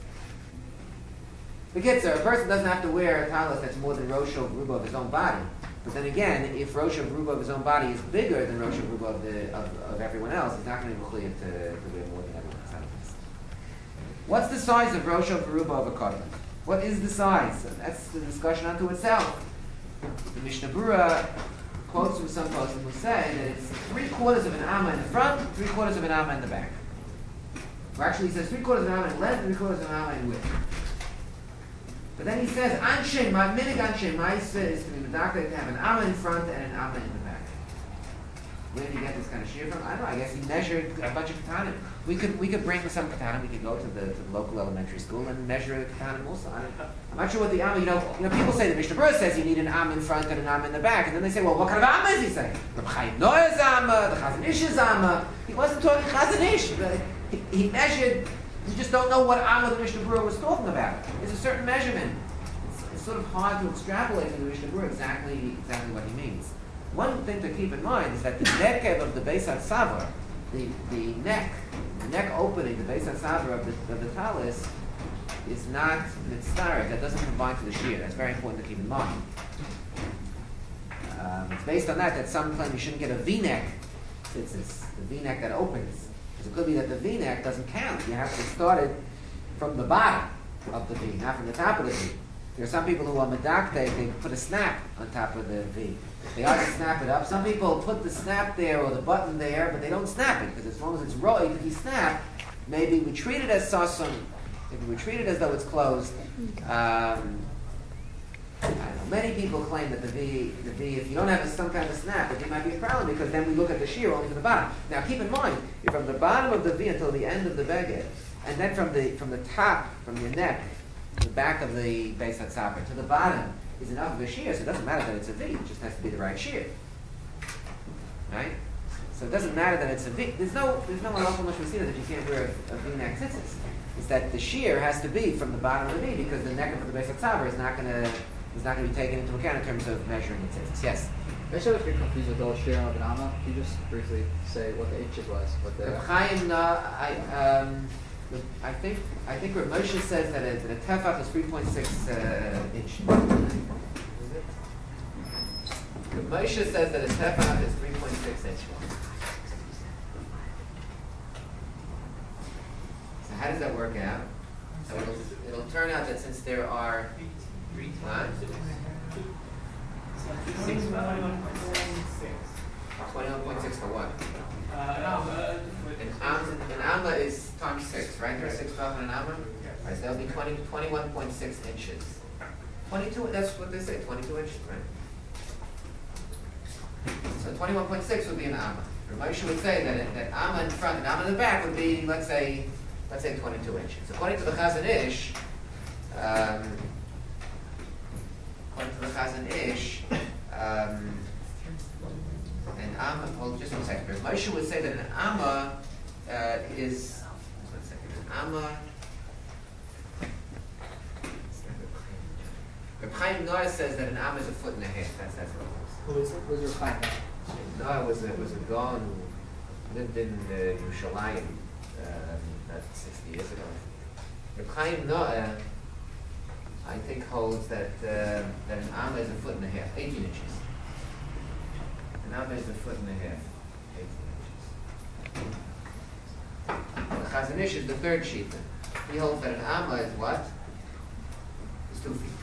Speaker 1: The kitzur, a person doesn't have to wear a talis that's more than Rosh Rubo of his own body. But then again, if Rosh Rubo of his own body is bigger than Rosh Rubo of everyone else, he's not going to be mechuyev to wear more than everyone else. What's the size of Rosh Rubo of a cotton? What is the size? That's the discussion unto itself. The Mishnah Berurah quotes from some poskim who say that it's 3/4 of an amma in the front, 3/4 of an amma in the back. Or actually, he says 3/4 of an amma in length, 3/4 of an amma in width. But then he says, Anshe, my minig Anshe Maisa is to be medakdek to have an amma in front and an amma in the back. Where did he get this kind of shear from? I don't know. I guess he measured a bunch of katanim. We could bring some katanim. We could go to the local elementary school and measure the katanim also. I'm not sure what the amma. You know, people say the Mishnah Berurah says you need an amma in front and an amma in the back, and then they say, well, what kind of amma is he saying? Reb Chaim Noah's amma, the Chazon Ish's amma. He wasn't talking Chazon Ish. He measured. You just don't know what amma the Mishnah Berurah was talking about. There's a certain measurement. It's sort of hard to extrapolate from the Mishnah Berurah exactly what he means. One thing to keep in mind is that the nekev of the Beis HaTzavar, the neck opening, the Beis HaTzavar of the talis, is not mitzvah. That doesn't combine to the shear. That's very important to keep in mind. It's based on that some claim you shouldn't get a V-neck. It's the V-neck that opens. Because it could be that the V-neck doesn't count. You have to start it from the bottom of the V, not from the top of the V. There are some people who are medakdek, they put a snap on top of the V. They ought to snap it up. Some people put the snap there or the button there, but they don't snap it, because as long as it's right, if you snap, maybe we treat it as sasum, maybe we treat it as though it's closed. I don't know. Many people claim that the V, if you don't have some kind of snap, it might be a problem, because then we look at the shear only to the bottom. Now keep in mind, if from the bottom of the V until the end of the beged, and then from the top, from your neck, the back of the Beis HaTzavar to the bottom is enough of a shear, so it doesn't matter that it's a V, it just has to be the right shear. Right? So it doesn't matter that it's a V. There's no halacha mashmasina that you can't wear a V-neck tzitzis. It's that the shear has to be from the bottom of the V, because the neck of the Beis HaTzavar is not going to be taken into account in terms of measuring the tzitzis. Yes?
Speaker 5: Especially if you're confused with the whole shear of an amma, can you just briefly say what the H was? What the
Speaker 1: I think Reb Moshe says that a tefach is 3.6 inch. Reb Moshe says that a tefach is 3.6 inch. So how does that work out? So it'll turn out that since there are 21.6 for what? An amma is times 6, right? There's 6 12 in an amma? Right, so that'll be 21.6 inches. 22, that's what they say, 22 inches, right? So 21.6 would be an amma. Moshe would say that amma in front and amma in the back would be, let's say 22 inches. According to the Chazon Ish, an amma, hold 2 seconds. Moshe would say that an amma is, 1 second, an amma. Reb Chaim Noah says that an amma is 1.5 feet. That's what it was.
Speaker 5: Who is it? Who's your client?
Speaker 1: Noah was a Gaon who lived in Yerushalayim about 60 years ago. Reb Chaim Noah, I think, holds that an amma is 1.5 feet, 18 inches. An amma is 1.5 feet, 18 inches. The Chazon Ish is the third shita. He holds that an amma is what? Is 2 feet.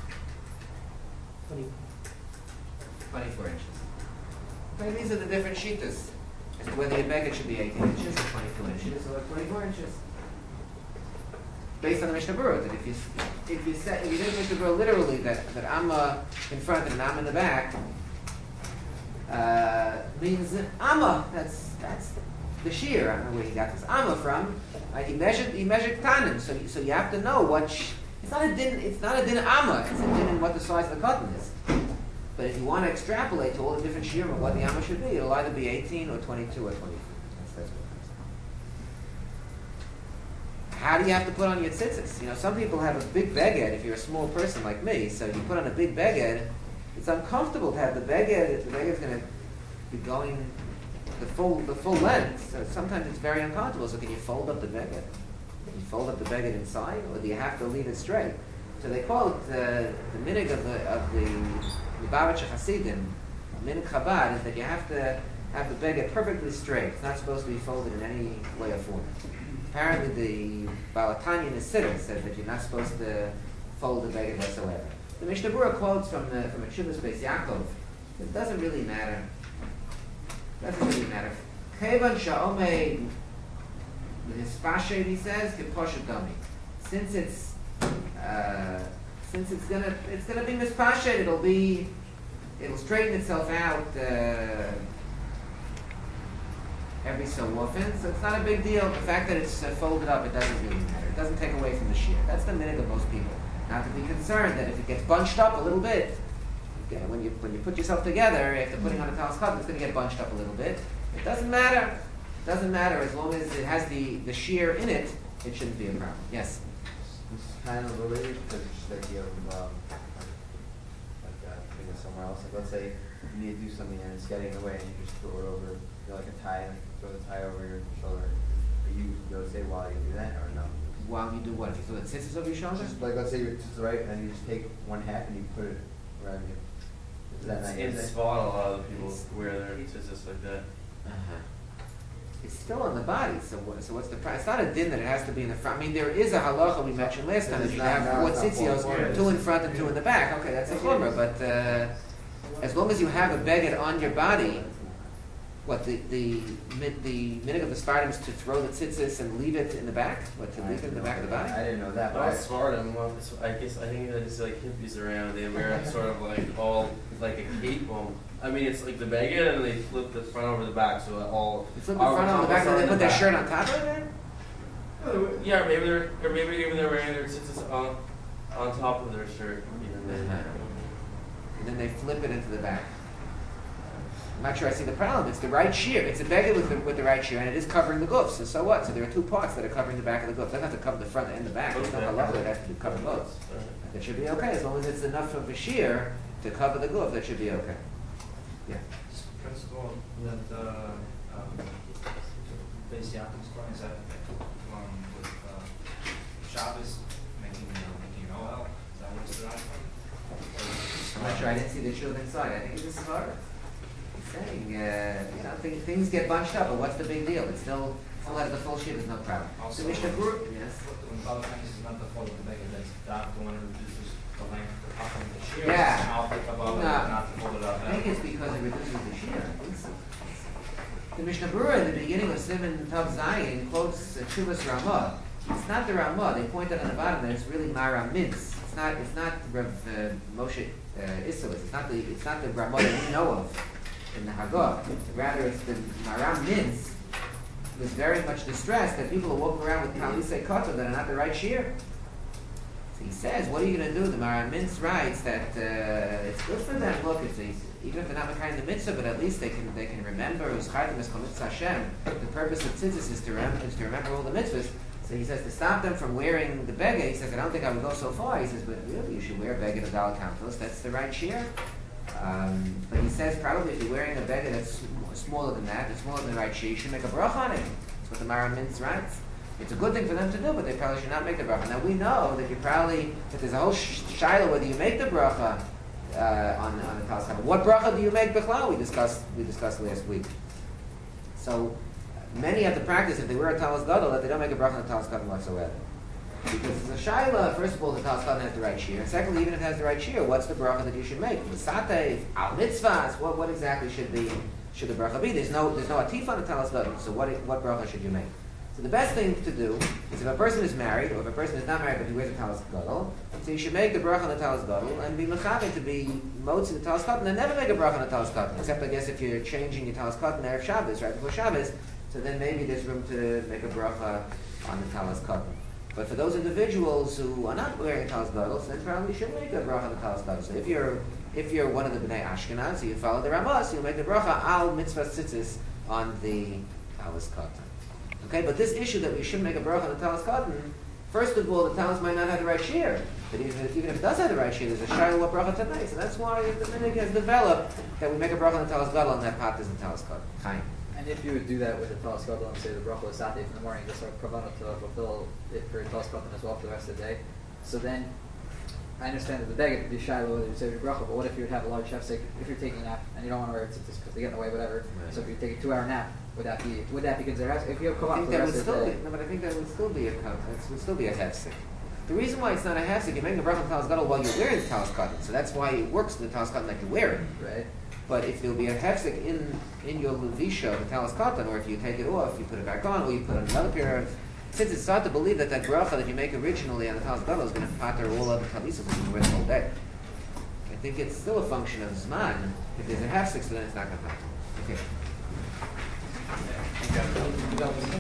Speaker 1: 24 inches. Okay, these are the different shitas. As to whether your beggar should be 18 inches or 22 inches or 24 inches. Based on the Mishnah Berurah, that if you did Mishnah Berurah literally that amma in front and amma in the back means that amma, that's the shear. I don't know where he got this amma from. He measured tanim, so you have to know what it's not a din amma, it's a din in what the size of the cotton is. But if you want to extrapolate to all the different shiurim of what the amma should be, it'll either be 18 or 22 or 23. That's what it comes. How do you have to put on your tzitzis? You know, some people have a big beged if you're a small person like me, so you put on a big beged, it's uncomfortable to have the beged. The beged's going to be going the full length, so sometimes it's very uncomfortable. So can you fold up the beged? Can you fold up the beged inside, or do you have to leave it straight? So they call it the minig of the Lubavitcher Hasidim, minig Chabad, is that you have to have the beged perfectly straight. It's not supposed to be folded in any way or form. Apparently the Baal HaTanya in the Siddur says that you're not supposed to fold the beged whatsoever. The Mishnah Berurah quotes from a Chuvas Beis Yaakov. It doesn't really matter. Kevan sha'omei l'hispashed, he says, k'poshet dami. Since it's gonna be mispashed, it'll straighten itself out every so often, so it's not a big deal. The fact that it's folded up, it doesn't really matter. It doesn't take away from the shear. That's the minhag of most people. Not to be concerned that if it gets bunched up a little bit, when you put yourself together after putting on a talis cotton, it's going to get bunched up a little bit. It doesn't matter. It doesn't matter as long as it has the shear in it. It shouldn't be a problem. Yes.
Speaker 9: This is kind of related to just the idea of thinking somewhere else. Like, let's say you need to do something and it's getting in the way, and you just throw it over, like a tie, like throw the tie over your shoulder. Are you going to say while you do that, or no?
Speaker 1: While you do what? If you throw the tzitzis over your shoulder?
Speaker 9: Just like, let's say you're to the right, and you just take one half and you put it around you. Is that not
Speaker 12: In spot, a lot of people wear their tzitzis like that.
Speaker 1: It's still on the body, so what's the price? It's not a din that it has to be in the front. I mean, there is a halacha we mentioned last time. If you have 4 tzitzios, 2 in front and 2 in the back, okay, that's a chumrah. But as long as you have a beged on your body, what the minhag of the Sfardim is to throw the tzitzis and leave it in the back? What, to leave it in the back of the body?
Speaker 9: I didn't know that.
Speaker 12: But Sfardim, I think that it's like hippies around. They wear it sort of like all like a cape. I mean, it's like the beged, and they flip the front over the back, so that all.
Speaker 1: They flip the front over the back, and they put their shirt on top of it.
Speaker 12: Yeah, maybe even they're wearing their tzitzis on top of their shirt.
Speaker 1: And then they flip it into the back. I'm not sure I see the problem. It's the right shear. It's a beged with the right shear, and it is covering the guf. So what? So there are 2 parts that are covering the back of the guf. It doesn't have to cover the front and the back. It's not halacha that has to cover both. That should be okay as long as it's enough of a shear to cover the guf. That should be okay. Yeah.
Speaker 6: This principle that Beis Yaakov's quoting, is that with Shabbos making an oil? Is that what it's derived from?
Speaker 1: I'm not sure. I didn't see the children inside. I think it's a Svara. Saying, things get bunched up, but what's the big deal? It still has the full sheet, there's no problem.
Speaker 6: Also,
Speaker 1: so Mishnah Berurah, yes.
Speaker 6: When Baal HaTanya is not the fold of the beged, that's the one who reduces the length of the top of the shear.
Speaker 1: Yeah.
Speaker 6: I'll pick above it, not to fold it up.
Speaker 1: I think it's because it reduces the shear. I think so. The Mishnah Berurah in the beginning of Siman Tav Zayin quotes Chuvas Ramah. It's not the Ramah. They point out on the bottom that it's really Maram Mintz. It's not Rav Moshe Isserles. It's not the Ramah that we know of in the Haggadah. Rather, it's the Maram Mintz was very much distressed that people are walking around with Talisei Kotel that are not the right shear. So he says, what are you going to do? The Maran Mintz writes that it's good for them. Look, even if they're not kind of mitzvah, but at least they can remember Hashem. The purpose of tzitzis is to remember all the mitzvahs. So he says to stop them from wearing the beged. He says, I don't think I would go so far. He says, but really, you should wear a beged of Daled Kantos. That's the right shear. But he says probably if you're wearing a beged that's smaller than that, it's smaller than the right shear, you should make a bracha on it. That's what the Maran Mintz writes. It's a good thing for them to do, but they probably should not make the bracha. Now we know that there's a whole shiloh whether you make the bracha on the talis kadmon. What bracha do you make bichlal? We discussed last week. So many have the practice if they wear a talis gadol that they don't make a bracha on the talis kadmon whatsoever. Because it's a shiloh. First of all, the talis kadmon has the right shear. And secondly, even if it has the right shear, what's the bracha that you should make? L'satei, al mitzvahs. What exactly should the bracha be? There's no atif on the talis gadol. So what bracha should you make? So the best thing to do is if a person is married, or if a person is not married but he wears a talis gadol, so you should make the bracha on the talis gadol and be mechaber to be motzi the talis kadmon and never make a bracha on the talis kadmon, except I guess if you're changing your talis kadmon Erev Shabbos, right before Shabbos, so then maybe there's room to make a bracha on the talis kadmon. But for those individuals who are not wearing talis gadol, then probably should make a bracha on the talis gadol. So if you're one of the Bnei Ashkenaz, so you follow the Ramos, you'll make the bracha al mitzvah tzitzis on the talis kadmon. Okay, but this issue that we should make a bracha on the talis kadmon, first of all, the talis might not have the right shear. But even if it does have the right shear, there's a shiloh what bracha tonight. So that's why the minhag has developed that we make a bracha on the talis gadol and that pot is the talis kadmon. Chaim.
Speaker 5: And if you would do that with the talis gadol and say the bracha was Saturday in the morning, just like kavana to fulfill it for talis kadmon as well for the rest of the day, so then I understand that the beged would be shiloh whether you say your bracha, but what if you would have a large hefsek if you're taking a nap and you don't want to wear it because they get in the way, whatever. Right. So if you take a 2-hour nap, would that be considered if you have kavanah for the rest of the day?
Speaker 1: But I think that would still be a hefsek. The reason why it's not a hefsek, you're making a bracha on the talis gadol while you're wearing the talis kadmon, so that's why it works in the talis kadmon like you wear it.
Speaker 5: Right.
Speaker 1: But if there'll be a hefsek in your levisha, the talis kadmon, or if you take it off, you put it back on, or you put on another pair of, since it's hard to believe that bracha that you make originally on the talis gadol is going to pater all other talisas that you wear the whole day. I think it's still a function of zman. If there's a hefsek, so then it's not going to pater. Okay.